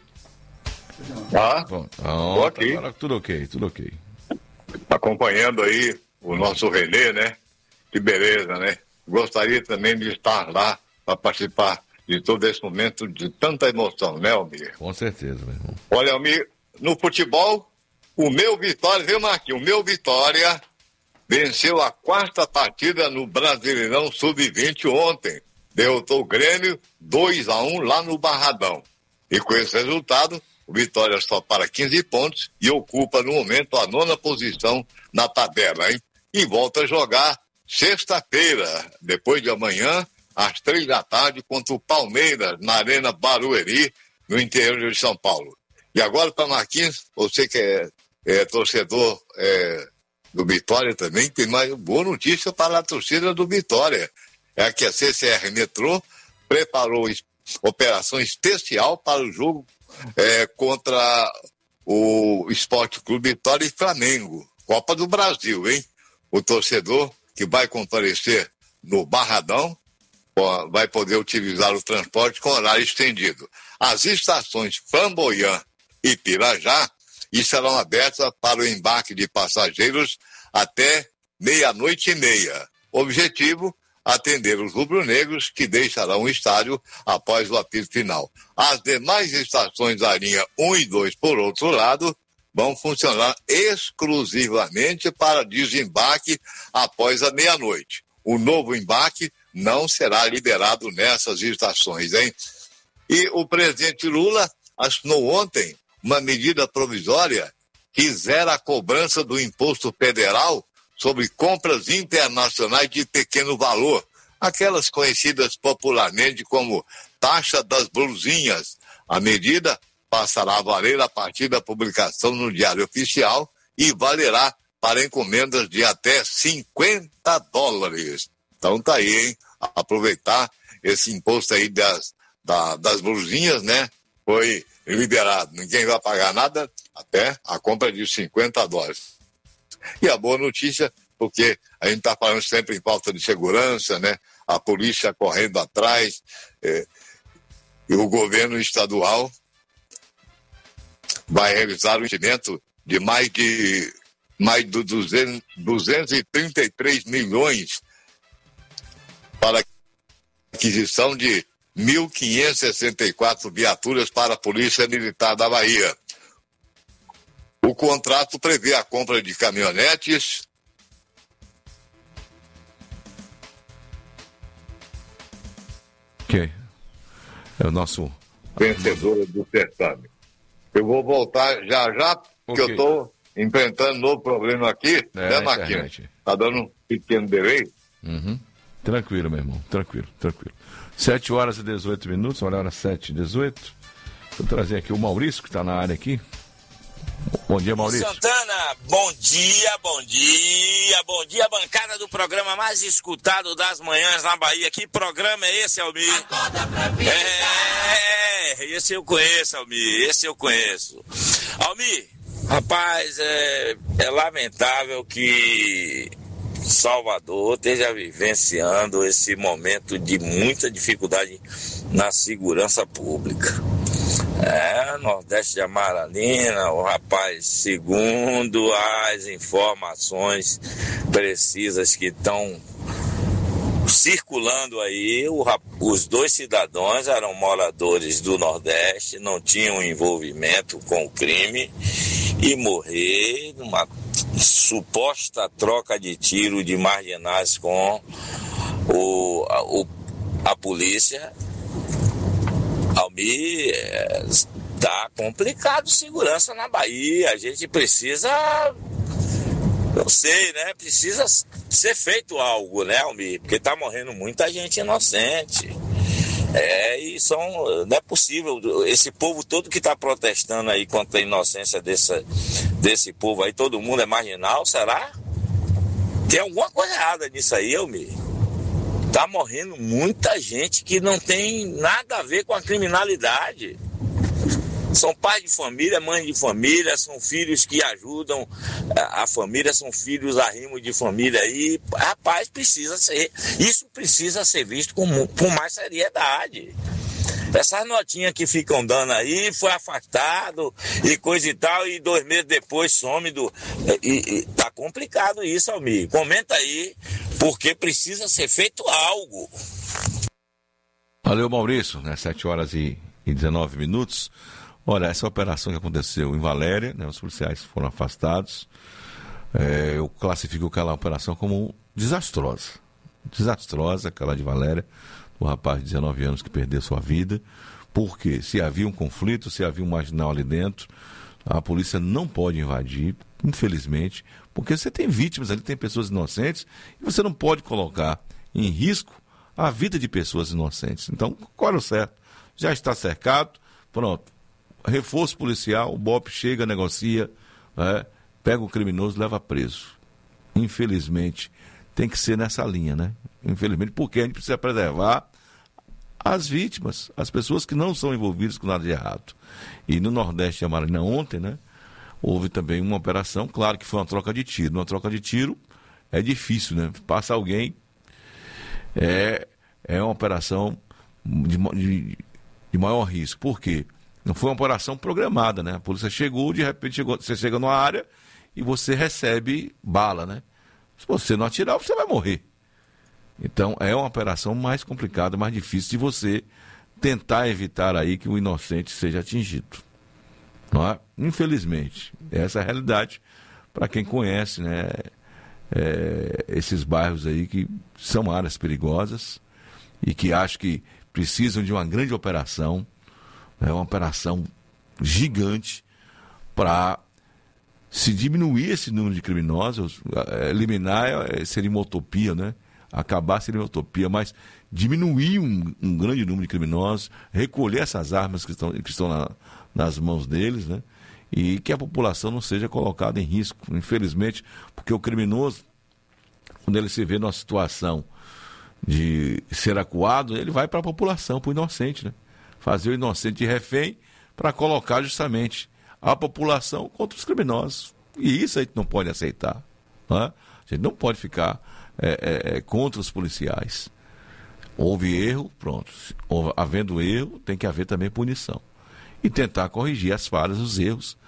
Tô aqui. Tudo ok. Acompanhando aí o nosso Renê, né? Que beleza, né? Gostaria também de estar lá para participar de todo esse momento de tanta emoção, né, Almir? Com certeza, meu irmão. Olha, Almir, no futebol, o meu Vitória, viu, Marquinhos? O meu Vitória venceu a 4ª partida no Brasileirão Sub-20 ontem. Derrotou o Grêmio 2-1 lá no Barradão. E com esse resultado, o Vitória só para 15 pontos e ocupa no momento a 9ª posição na tabela, hein? E volta a jogar sexta-feira, depois de amanhã, às 3 da tarde, contra o Palmeiras, na Arena Barueri, no interior de São Paulo. E agora, para Marquinhos, você que é torcedor do Vitória também, tem mais boa notícia para a torcida do Vitória. É que a CCR Metrô preparou operação especial para o jogo contra o Esporte Clube Vitória e Flamengo. Copa do Brasil, hein? O torcedor que vai comparecer no Barradão vai poder utilizar o transporte com horário estendido. As estações Flamboyant e Pirajá serão abertas para o embarque de passageiros até 00:30. Objetivo: atender os rubro-negros que deixarão o estádio após o apito final. As demais estações da linha 1 e 2, por outro lado, vão funcionar exclusivamente para desembarque após a 00:00. O novo embarque não será liberado nessas estações, hein? E o presidente Lula assinou ontem uma medida provisória que zera a cobrança do imposto federal sobre compras internacionais de pequeno valor, aquelas conhecidas popularmente como taxa das blusinhas. A medida passará a valer a partir da publicação no Diário Oficial e valerá para encomendas de até $50. Então tá aí, hein? Aproveitar esse imposto aí das blusinhas, né? Foi liberado. Ninguém vai pagar nada até a compra de $50. E a boa notícia, porque a gente está falando sempre em falta de segurança, né? A polícia correndo atrás, e o governo estadual vai realizar um investimento de mais de 233 milhões para a aquisição de 1.564 viaturas para a Polícia Militar da Bahia. O contrato prevê a compra de caminhonetes é o nosso vencedora do certame. Eu vou voltar já, porque eu estou enfrentando um novo problema aqui, né, Marquinhos? Tá dando um pequeno delay. Tranquilo, meu irmão, tranquilo. 7h18, olha a hora 7h18. Vou trazer aqui o Maurício, que está na área aqui. Bom dia, Maurício. Santana, bom dia, bancada do programa mais escutado das manhãs na Bahia. Que programa é esse, Almir? Acorda pra vida. Esse eu conheço, Almir, Almir, rapaz, é lamentável que Salvador esteja vivenciando esse momento de muita dificuldade na segurança pública. Nordeste de Amaralina, o rapaz, segundo as informações precisas que estão circulando aí, os dois cidadãos eram moradores do Nordeste, não tinham envolvimento com o crime e morrer numa suposta troca de tiro de marginais com a polícia. Almir, tá complicado segurança na Bahia, a gente precisa, não sei, né, precisa ser feito algo, né, Almir, porque tá morrendo muita gente inocente, não é possível, esse povo todo que tá protestando aí contra a inocência desse povo aí, todo mundo é marginal, será? Tem alguma coisa errada nisso aí, Almir. Tá morrendo muita gente que não tem nada a ver com a criminalidade. São pais de família, mães de família, são filhos que ajudam a família, são filhos arrimo de família aí. Rapaz, isso precisa ser visto com mais seriedade. Essas notinhas que ficam dando aí, foi afastado e coisa e tal, e 2 meses depois some tá complicado isso, Almir. Comenta aí, porque precisa ser feito algo. Valeu, Maurício, né? 7h19. Olha, essa operação que aconteceu em Valéria, né? Os policiais foram afastados. Eu classifico aquela operação como desastrosa. Desastrosa, aquela de Valéria. O rapaz de 19 anos que perdeu sua vida, porque se havia um conflito, se havia um marginal ali dentro, a polícia não pode invadir, infelizmente, porque você tem vítimas ali, tem pessoas inocentes, e você não pode colocar em risco a vida de pessoas inocentes. Então, qual é o certo? Já está cercado, pronto, reforço policial, o BOP chega, negocia, pega o criminoso, leva preso. Infelizmente, tem que ser nessa linha, né? Infelizmente, porque a gente precisa preservar as vítimas, as pessoas que não são envolvidas com nada de errado. E no Nordeste de Amaralina ontem, né, houve também uma operação, claro que foi uma troca de tiro. Uma troca de tiro é difícil, né? Passa alguém, é uma operação de maior risco. Por quê? Não foi uma operação programada, né? A polícia chegou, de repente você chega numa área e você recebe bala, né? Se você não atirar, você vai morrer. Então, é uma operação mais complicada, mais difícil de você tentar evitar aí que o inocente seja atingido. Não é? Infelizmente, essa é a realidade para quem conhece, né, esses bairros aí que são áreas perigosas e que acho que precisam de uma grande operação, uma operação gigante para se diminuir esse número de criminosos. Eliminar seria uma utopia, né? Acabar seria uma utopia, mas diminuir um grande número de criminosos, recolher essas armas que estão nas mãos deles, né? E que a população não seja colocada em risco, infelizmente, porque o criminoso, quando ele se vê numa situação de ser acuado, ele vai para a população, para o inocente, né? Fazer o inocente de refém para colocar justamente a população contra os criminosos. E isso a gente não pode aceitar, né? A gente não pode ficar contra os policiais. Houve erro, pronto. Havendo erro, tem que haver também punição. E tentar corrigir as falhas, os erros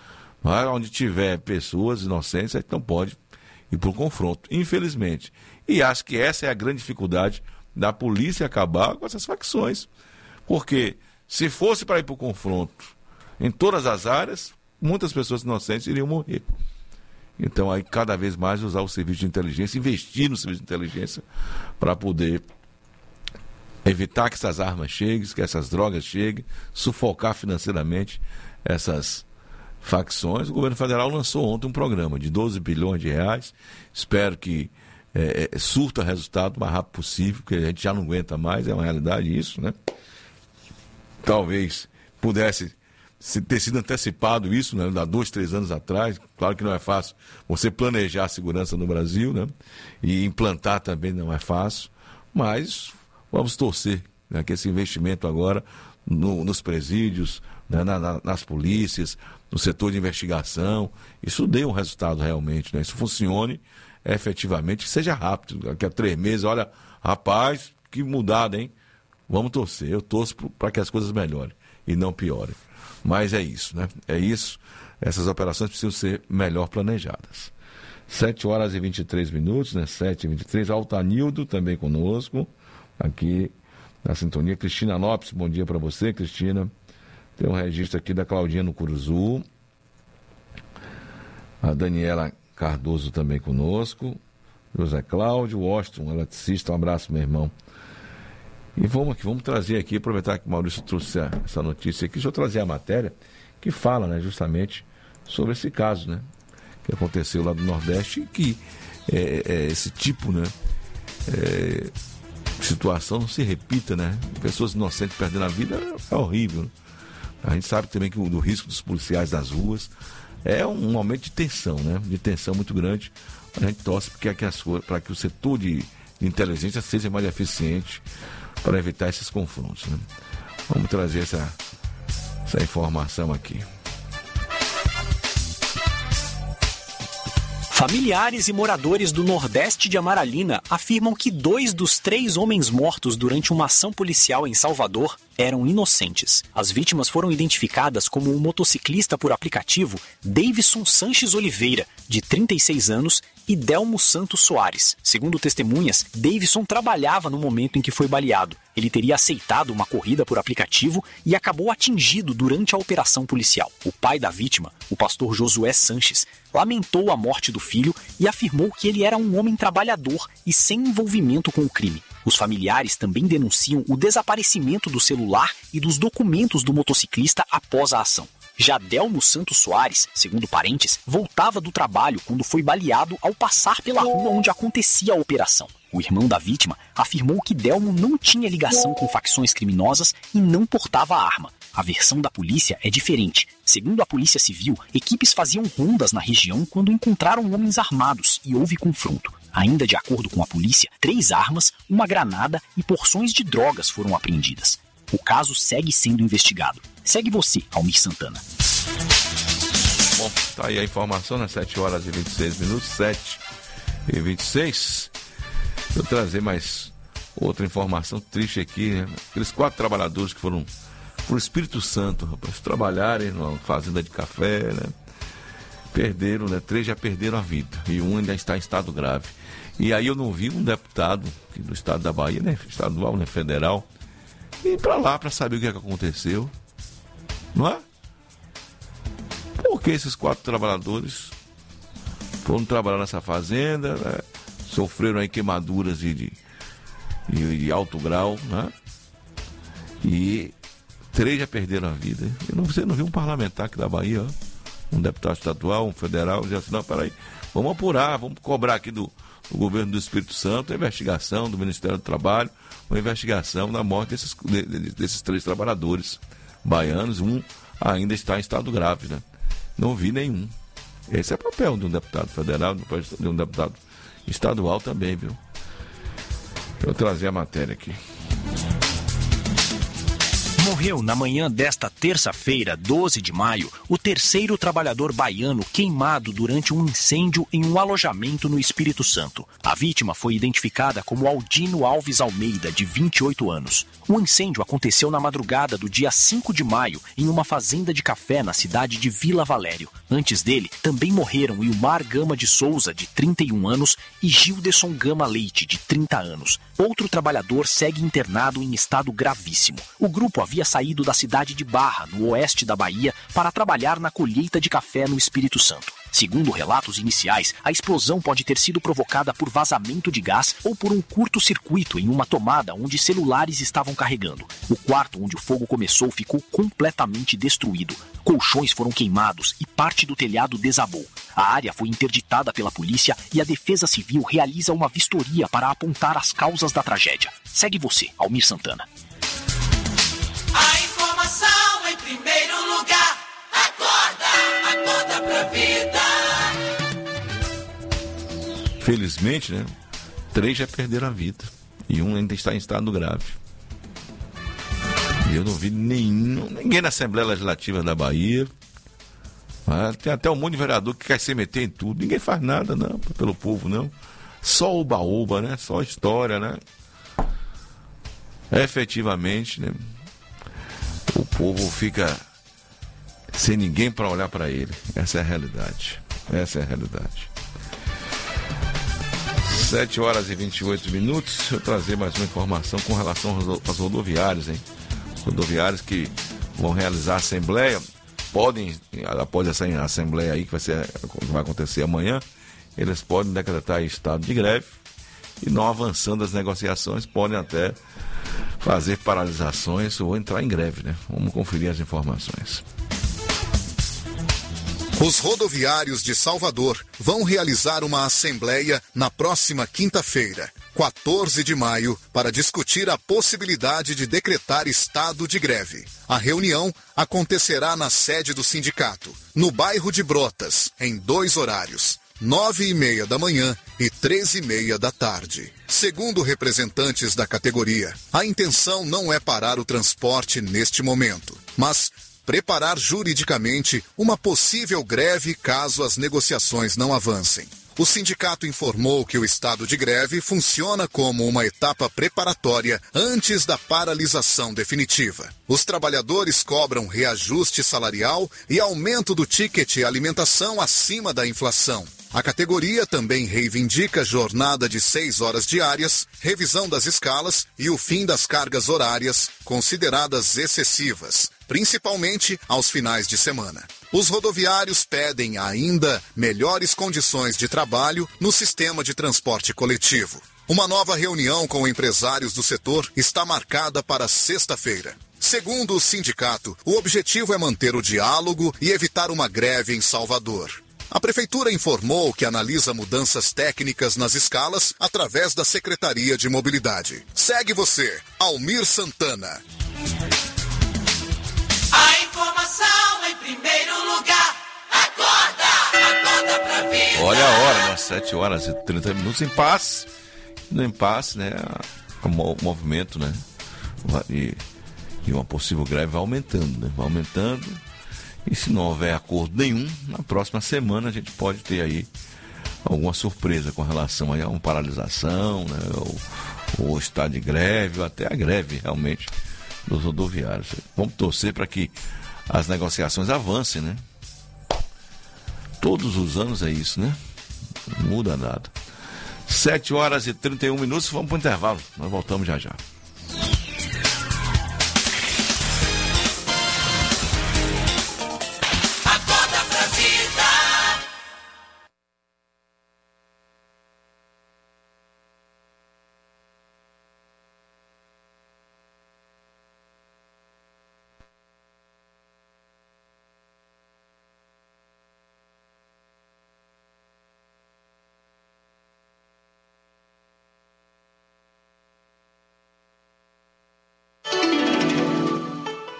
Mas onde tiver pessoas inocentes, então pode ir para o confronto, infelizmente. E acho que essa é a grande dificuldade da polícia acabar com essas facções. Porque se fosse para ir para o confronto em todas as áreas, muitas pessoas inocentes iriam morrer. Então aí cada vez mais usar o serviço de inteligência, investir no serviço de inteligência para poder evitar que essas armas cheguem, que essas drogas cheguem, sufocar financeiramente essas facções. O governo federal lançou ontem um programa de 12 bilhões de reais. Espero que surta resultado o mais rápido possível, porque a gente já não aguenta mais, é uma realidade isso, né? Talvez pudesse ter sido antecipado isso, né, há 2, 3 anos atrás. Claro que não é fácil você planejar a segurança no Brasil, né? E implantar também não é fácil, mas vamos torcer, né, que esse investimento agora nos presídios, né, nas polícias, no setor de investigação, isso dê um resultado realmente, né? Isso funcione efetivamente, que seja rápido. Daqui a 3 meses, olha, rapaz, que mudada, hein? Vamos torcer. Eu torço para que as coisas melhorem e não piorem. Mas é isso, né? É isso. Essas operações precisam ser melhor planejadas. 7h23, né? 7h23. Altanildo também conosco, aqui na sintonia. Cristina Lopes, bom dia para você, Cristina. Tem um registro aqui da Claudinha no Curuzu. A Daniela Cardoso também conosco. José Cláudio, Washington, eletricista, um abraço, meu irmão. E vamos trazer aqui, aproveitar que o Maurício trouxe essa notícia aqui, deixa eu trazer a matéria que fala, né, justamente sobre esse caso, né, que aconteceu lá do Nordeste, e que esse tipo, né, situação não se repita, né? Pessoas inocentes perdendo a vida é horrível, né? A gente sabe também que do risco dos policiais das ruas é um aumento de tensão, né? De tensão muito grande. A gente torce para que o setor de inteligência seja mais eficiente para evitar esses confrontos, né? Vamos trazer essa informação aqui. Familiares e moradores do Nordeste de Amaralina afirmam que 2 dos 3 homens mortos durante uma ação policial em Salvador eram inocentes. As vítimas foram identificadas como o motociclista por aplicativo Davidson Sanches Oliveira, de 36 anos, e Delmo Santos Soares. Segundo testemunhas, Davidson trabalhava no momento em que foi baleado. Ele teria aceitado uma corrida por aplicativo e acabou atingido durante a operação policial. O pai da vítima, o pastor Josué Sanches, lamentou a morte do filho e afirmou que ele era um homem trabalhador e sem envolvimento com o crime. Os familiares também denunciam o desaparecimento do celular e dos documentos do motociclista após a ação. Já Delmo Santos Soares, segundo parentes, voltava do trabalho quando foi baleado ao passar pela rua onde acontecia a operação. O irmão da vítima afirmou que Delmo não tinha ligação com facções criminosas e não portava arma. A versão da polícia é diferente. Segundo a Polícia Civil, equipes faziam rondas na região quando encontraram homens armados e houve confronto. Ainda de acordo com a polícia, 3 armas, uma granada e porções de drogas foram apreendidas. O caso segue sendo investigado. Segue você, Almir Santana. Bom, tá aí a informação, né? 7h26, 7h26. Vou trazer mais outra informação triste aqui, né? Aqueles 4 trabalhadores que foram pro Espírito Santo, rapaz, trabalharem numa fazenda de café, né? Perderam, né? 3 já perderam a vida e um ainda está em estado grave. E aí eu não vi um deputado do estado da Bahia, né? Estadual, né? Federal, ir para lá para saber o que é que aconteceu, não é? Porque esses 4 trabalhadores foram trabalhar nessa fazenda, né? Sofreram aí queimaduras de alto grau, né? E 3 já perderam a vida. Você não viu um parlamentar aqui da Bahia, ó? Um deputado estadual, um federal, disse assim, não, peraí, vamos apurar, vamos cobrar aqui do governo do Espírito Santo a investigação do Ministério do Trabalho, uma investigação da morte desses 3 trabalhadores baianos. Um ainda está em estado grave, né? Não vi nenhum. Esse é papel de um deputado federal, de um deputado estadual também, viu? Deixa eu trazer a matéria aqui. Morreu na manhã desta terça-feira, 12 de maio, o terceiro trabalhador baiano queimado durante um incêndio em um alojamento no Espírito Santo. A vítima foi identificada como Aldino Alves Almeida, de 28 anos. O incêndio aconteceu na madrugada do dia 5 de maio, em uma fazenda de café na cidade de Vila Valério. Antes dele, também morreram Ilmar Gama de Souza, de 31 anos, e Gilderson Gama Leite, de 30 anos. Outro trabalhador segue internado em estado gravíssimo. O grupo havia saído da cidade de Barra, no oeste da Bahia, para trabalhar na colheita de café no Espírito Santo. Segundo relatos iniciais, a explosão pode ter sido provocada por vazamento de gás ou por um curto-circuito em uma tomada onde celulares estavam carregando. O quarto onde o fogo começou ficou completamente destruído. Colchões foram queimados e parte do telhado desabou. A área foi interditada pela polícia e a Defesa Civil realiza uma vistoria para apontar as causas da tragédia. Segue você, Almir Santana. A informação em primeiro lugar. Acorda pra vida. Felizmente, né? 3 já perderam a vida. E um ainda está em estado grave. E eu não vi ninguém na Assembleia Legislativa da Bahia. Tem até um monte de vereador que quer se meter em tudo. Ninguém faz nada, não, pelo povo, não. Só oba-oba, né? Só história, né? Efetivamente, né? O povo fica sem ninguém para olhar para ele. Essa é a realidade. 7 horas e 28 minutos. Deixa eu trazer mais uma informação com relação aos rodoviários, hein? Rodoviários que vão realizar a assembleia, após essa assembleia aí que vai acontecer amanhã, eles podem decretar estado de greve e, não avançando as negociações, podem até fazer paralisações ou entrar em greve, né? Vamos conferir as informações. Os rodoviários de Salvador vão realizar uma assembleia na próxima quinta-feira, 14 de maio, para discutir a possibilidade de decretar estado de greve. A reunião acontecerá na sede do sindicato, no bairro de Brotas, em 2 horários, 9h30 da manhã e 13h30 da tarde. Segundo representantes da categoria, a intenção não é parar o transporte neste momento, mas preparar juridicamente uma possível greve caso as negociações não avancem. O sindicato informou que o estado de greve funciona como uma etapa preparatória antes da paralisação definitiva. Os trabalhadores cobram reajuste salarial e aumento do ticket alimentação acima da inflação. A categoria também reivindica jornada de 6 horas diárias, revisão das escalas e o fim das cargas horárias, consideradas excessivas, principalmente aos finais de semana. Os rodoviários pedem ainda melhores condições de trabalho no sistema de transporte coletivo. Uma nova reunião com empresários do setor está marcada para sexta-feira. Segundo o sindicato, o objetivo é manter o diálogo e evitar uma greve em Salvador. A Prefeitura informou que analisa mudanças técnicas nas escalas através da Secretaria de Mobilidade. Segue você, Almir Santana. A informação em primeiro lugar. Acorda pra vida. Olha a hora, né? 7 horas e 30 minutos em paz. No impasse, né? O movimento, né? E uma possível greve vai aumentando, né? Vai aumentando. E se não houver acordo nenhum, na próxima semana a gente pode ter aí alguma surpresa com relação aí a uma paralisação, né? Ou estado de greve, ou até a greve realmente dos rodoviários. Vamos torcer para que as negociações avancem, né? Todos os anos é isso, né? Não muda nada. 7 horas e 31 minutos, vamos para o intervalo. Nós voltamos já já.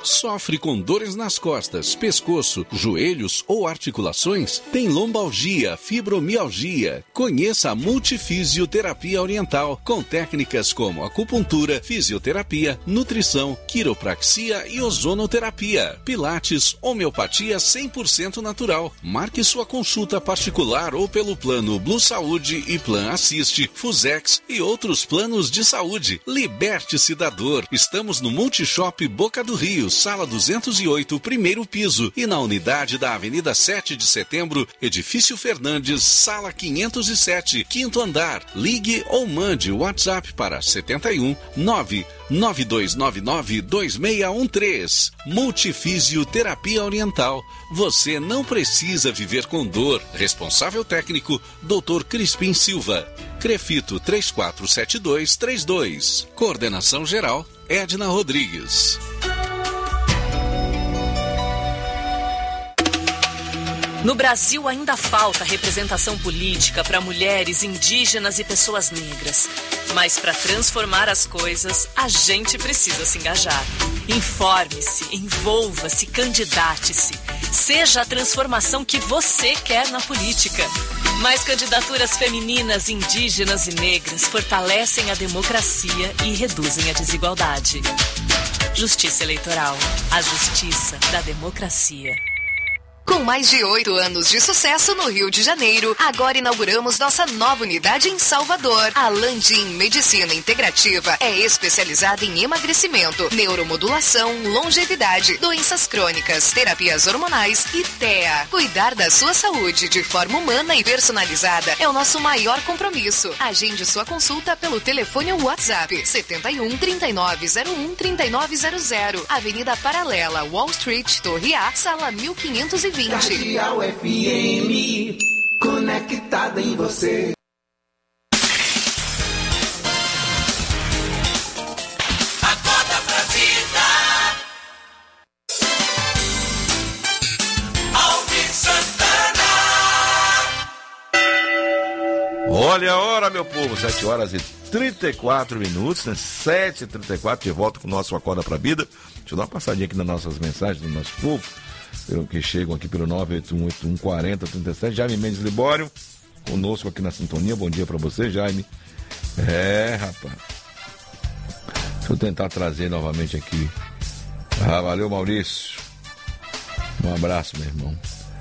Sofre com dores nas costas, pescoço, joelhos ou articulações? Tem lombalgia, fibromialgia? Conheça a Multifisioterapia Oriental, com técnicas como acupuntura, fisioterapia, nutrição, quiropraxia e ozonoterapia, pilates, homeopatia 100% natural. Marque sua consulta particular ou pelo plano Blue Saúde e Plan Assist, Fusex e outros planos de saúde. Liberte-se da dor. Estamos no Multishop Boca do Rio, Sala 208, primeiro piso, e na unidade da Avenida 7 de Setembro, Edifício Fernandes, Sala 507, quinto andar. Ligue ou mande o WhatsApp para 71 99299 2613. Multifisioterapia Oriental. Você não precisa viver com dor. Responsável técnico, Dr. Crispim Silva. Crefito 347232. Coordenação geral, Edna Rodrigues. No Brasil ainda falta representação política para mulheres, indígenas e pessoas negras. Mas para transformar as coisas, a gente precisa se engajar. Informe-se, envolva-se, candidate-se. Seja a transformação que você quer na política. Mais candidaturas femininas, indígenas e negras fortalecem a democracia e reduzem a desigualdade. Justiça Eleitoral. A justiça da democracia. Com mais de 8 anos de sucesso no Rio de Janeiro, agora inauguramos nossa nova unidade em Salvador. A Landim Medicina Integrativa é especializada em emagrecimento, neuromodulação, longevidade, doenças crônicas, terapias hormonais e TEA. Cuidar da sua saúde de forma humana e personalizada é o nosso maior compromisso. Agende sua consulta pelo telefone ou WhatsApp 71 3901 3900, Avenida Paralela, Wall Street, Torre A, Sala 1520. Cardeal FM, conectada em você. Acorda pra vida. Alvin Santana. Olha a hora, meu povo, 7 horas e 34 minutos, né? 7h34, de volta com o nosso Acorda pra Vida. Deixa eu dar uma passadinha aqui nas nossas mensagens do nosso povo, que chegam aqui pelo 981814037. Jaime Mendes Libório, conosco aqui na sintonia. Bom dia pra você, Jaime. Rapaz. Deixa eu tentar trazer novamente aqui. Valeu, Maurício. Um abraço, meu irmão.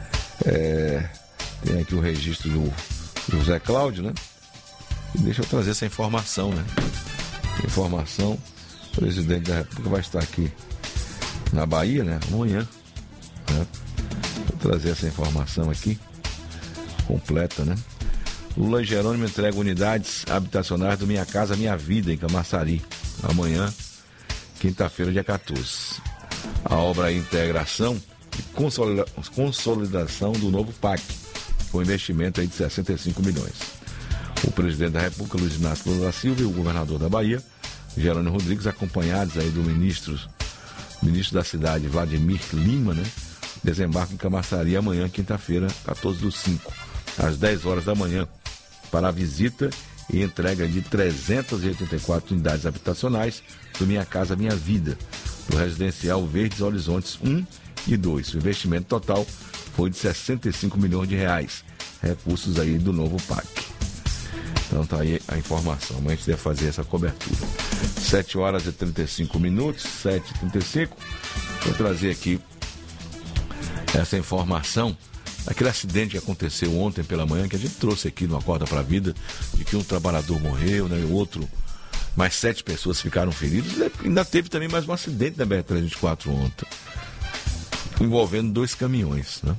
Tem aqui o registro do José Cláudio, né? E deixa eu trazer essa informação, né? Informação. O presidente da República vai estar aqui na Bahia, né? Amanhã. Vou trazer essa informação aqui completa, né? Lula e Jerônimo entregam unidades habitacionais do Minha Casa Minha Vida em Camaçari amanhã, quinta-feira, dia 14. A obra é integração e consolidação do novo PAC, com investimento aí de 65 milhões. O presidente da República, Luiz Inácio Lula da Silva, e o governador da Bahia, Jerônimo Rodrigues, acompanhados aí do ministro da cidade, Vladimir Lima, né? Desembarque em Camaçari amanhã, quinta-feira, 14/5, às 10 horas da manhã, para a visita e entrega de 384 unidades habitacionais do Minha Casa Minha Vida, do residencial Verdes Horizontes 1 e 2. O investimento total foi de 65 milhões de reais, recursos aí do novo PAC. Então tá aí a informação, mas a gente deve fazer essa cobertura. 7 horas e 35 minutos, 7h35, vou trazer aqui essa informação daquele acidente que aconteceu ontem pela manhã, que a gente trouxe aqui no Acorda pra Vida, de que um trabalhador morreu, né, e o outro, mais 7 pessoas ficaram feridas. E ainda teve também mais um acidente na BR-324 ontem, envolvendo 2 caminhões, né?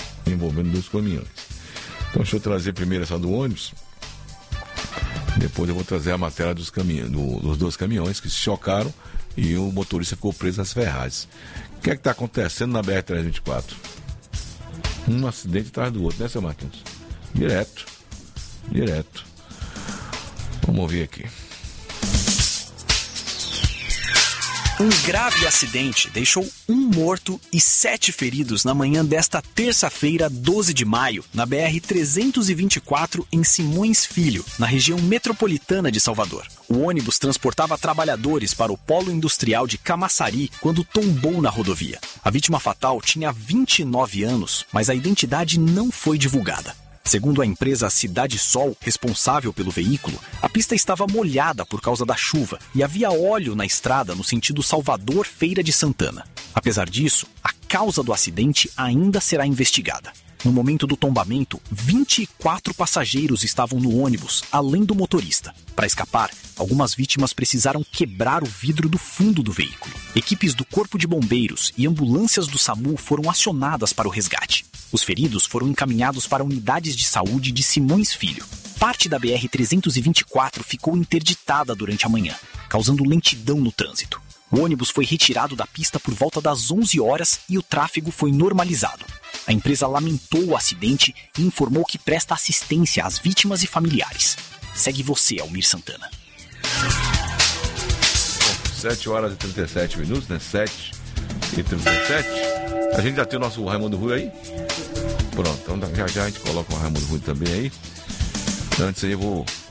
Então deixa eu trazer primeiro essa do ônibus, depois eu vou trazer a matéria dos 2 caminhões que se chocaram e o motorista ficou preso nas ferragens. O que é que está acontecendo na BR-324? Um acidente atrás do outro, né, seu Marquinhos? Direto. Vamos ouvir aqui. Um grave acidente deixou 1 morto e 7 feridos na manhã desta terça-feira, 12 de maio, na BR-324, em Simões Filho, na região metropolitana de Salvador. O ônibus transportava trabalhadores para o polo industrial de Camaçari quando tombou na rodovia. A vítima fatal tinha 29 anos, mas a identidade não foi divulgada. Segundo a empresa Cidade Sol, responsável pelo veículo, a pista estava molhada por causa da chuva e havia óleo na estrada no sentido Salvador-Feira de Santana. Apesar disso, a causa do acidente ainda será investigada. No momento do tombamento, 24 passageiros estavam no ônibus, além do motorista. Para escapar, algumas vítimas precisaram quebrar o vidro do fundo do veículo. Equipes do Corpo de Bombeiros e ambulâncias do SAMU foram acionadas para o resgate. Os feridos foram encaminhados para unidades de saúde de Simões Filho. Parte da BR-324 ficou interditada durante a manhã, causando lentidão no trânsito. O ônibus foi retirado da pista por volta das 11 horas e o tráfego foi normalizado. A empresa lamentou o acidente e informou que presta assistência às vítimas e familiares. Segue você, Almir Santana. 7 horas e 37 minutos, né? 7h37. A gente já tem o nosso Raimundo Rui aí? Pronto, então já a gente coloca o Raimundo Rui também aí. Antes aí eu vou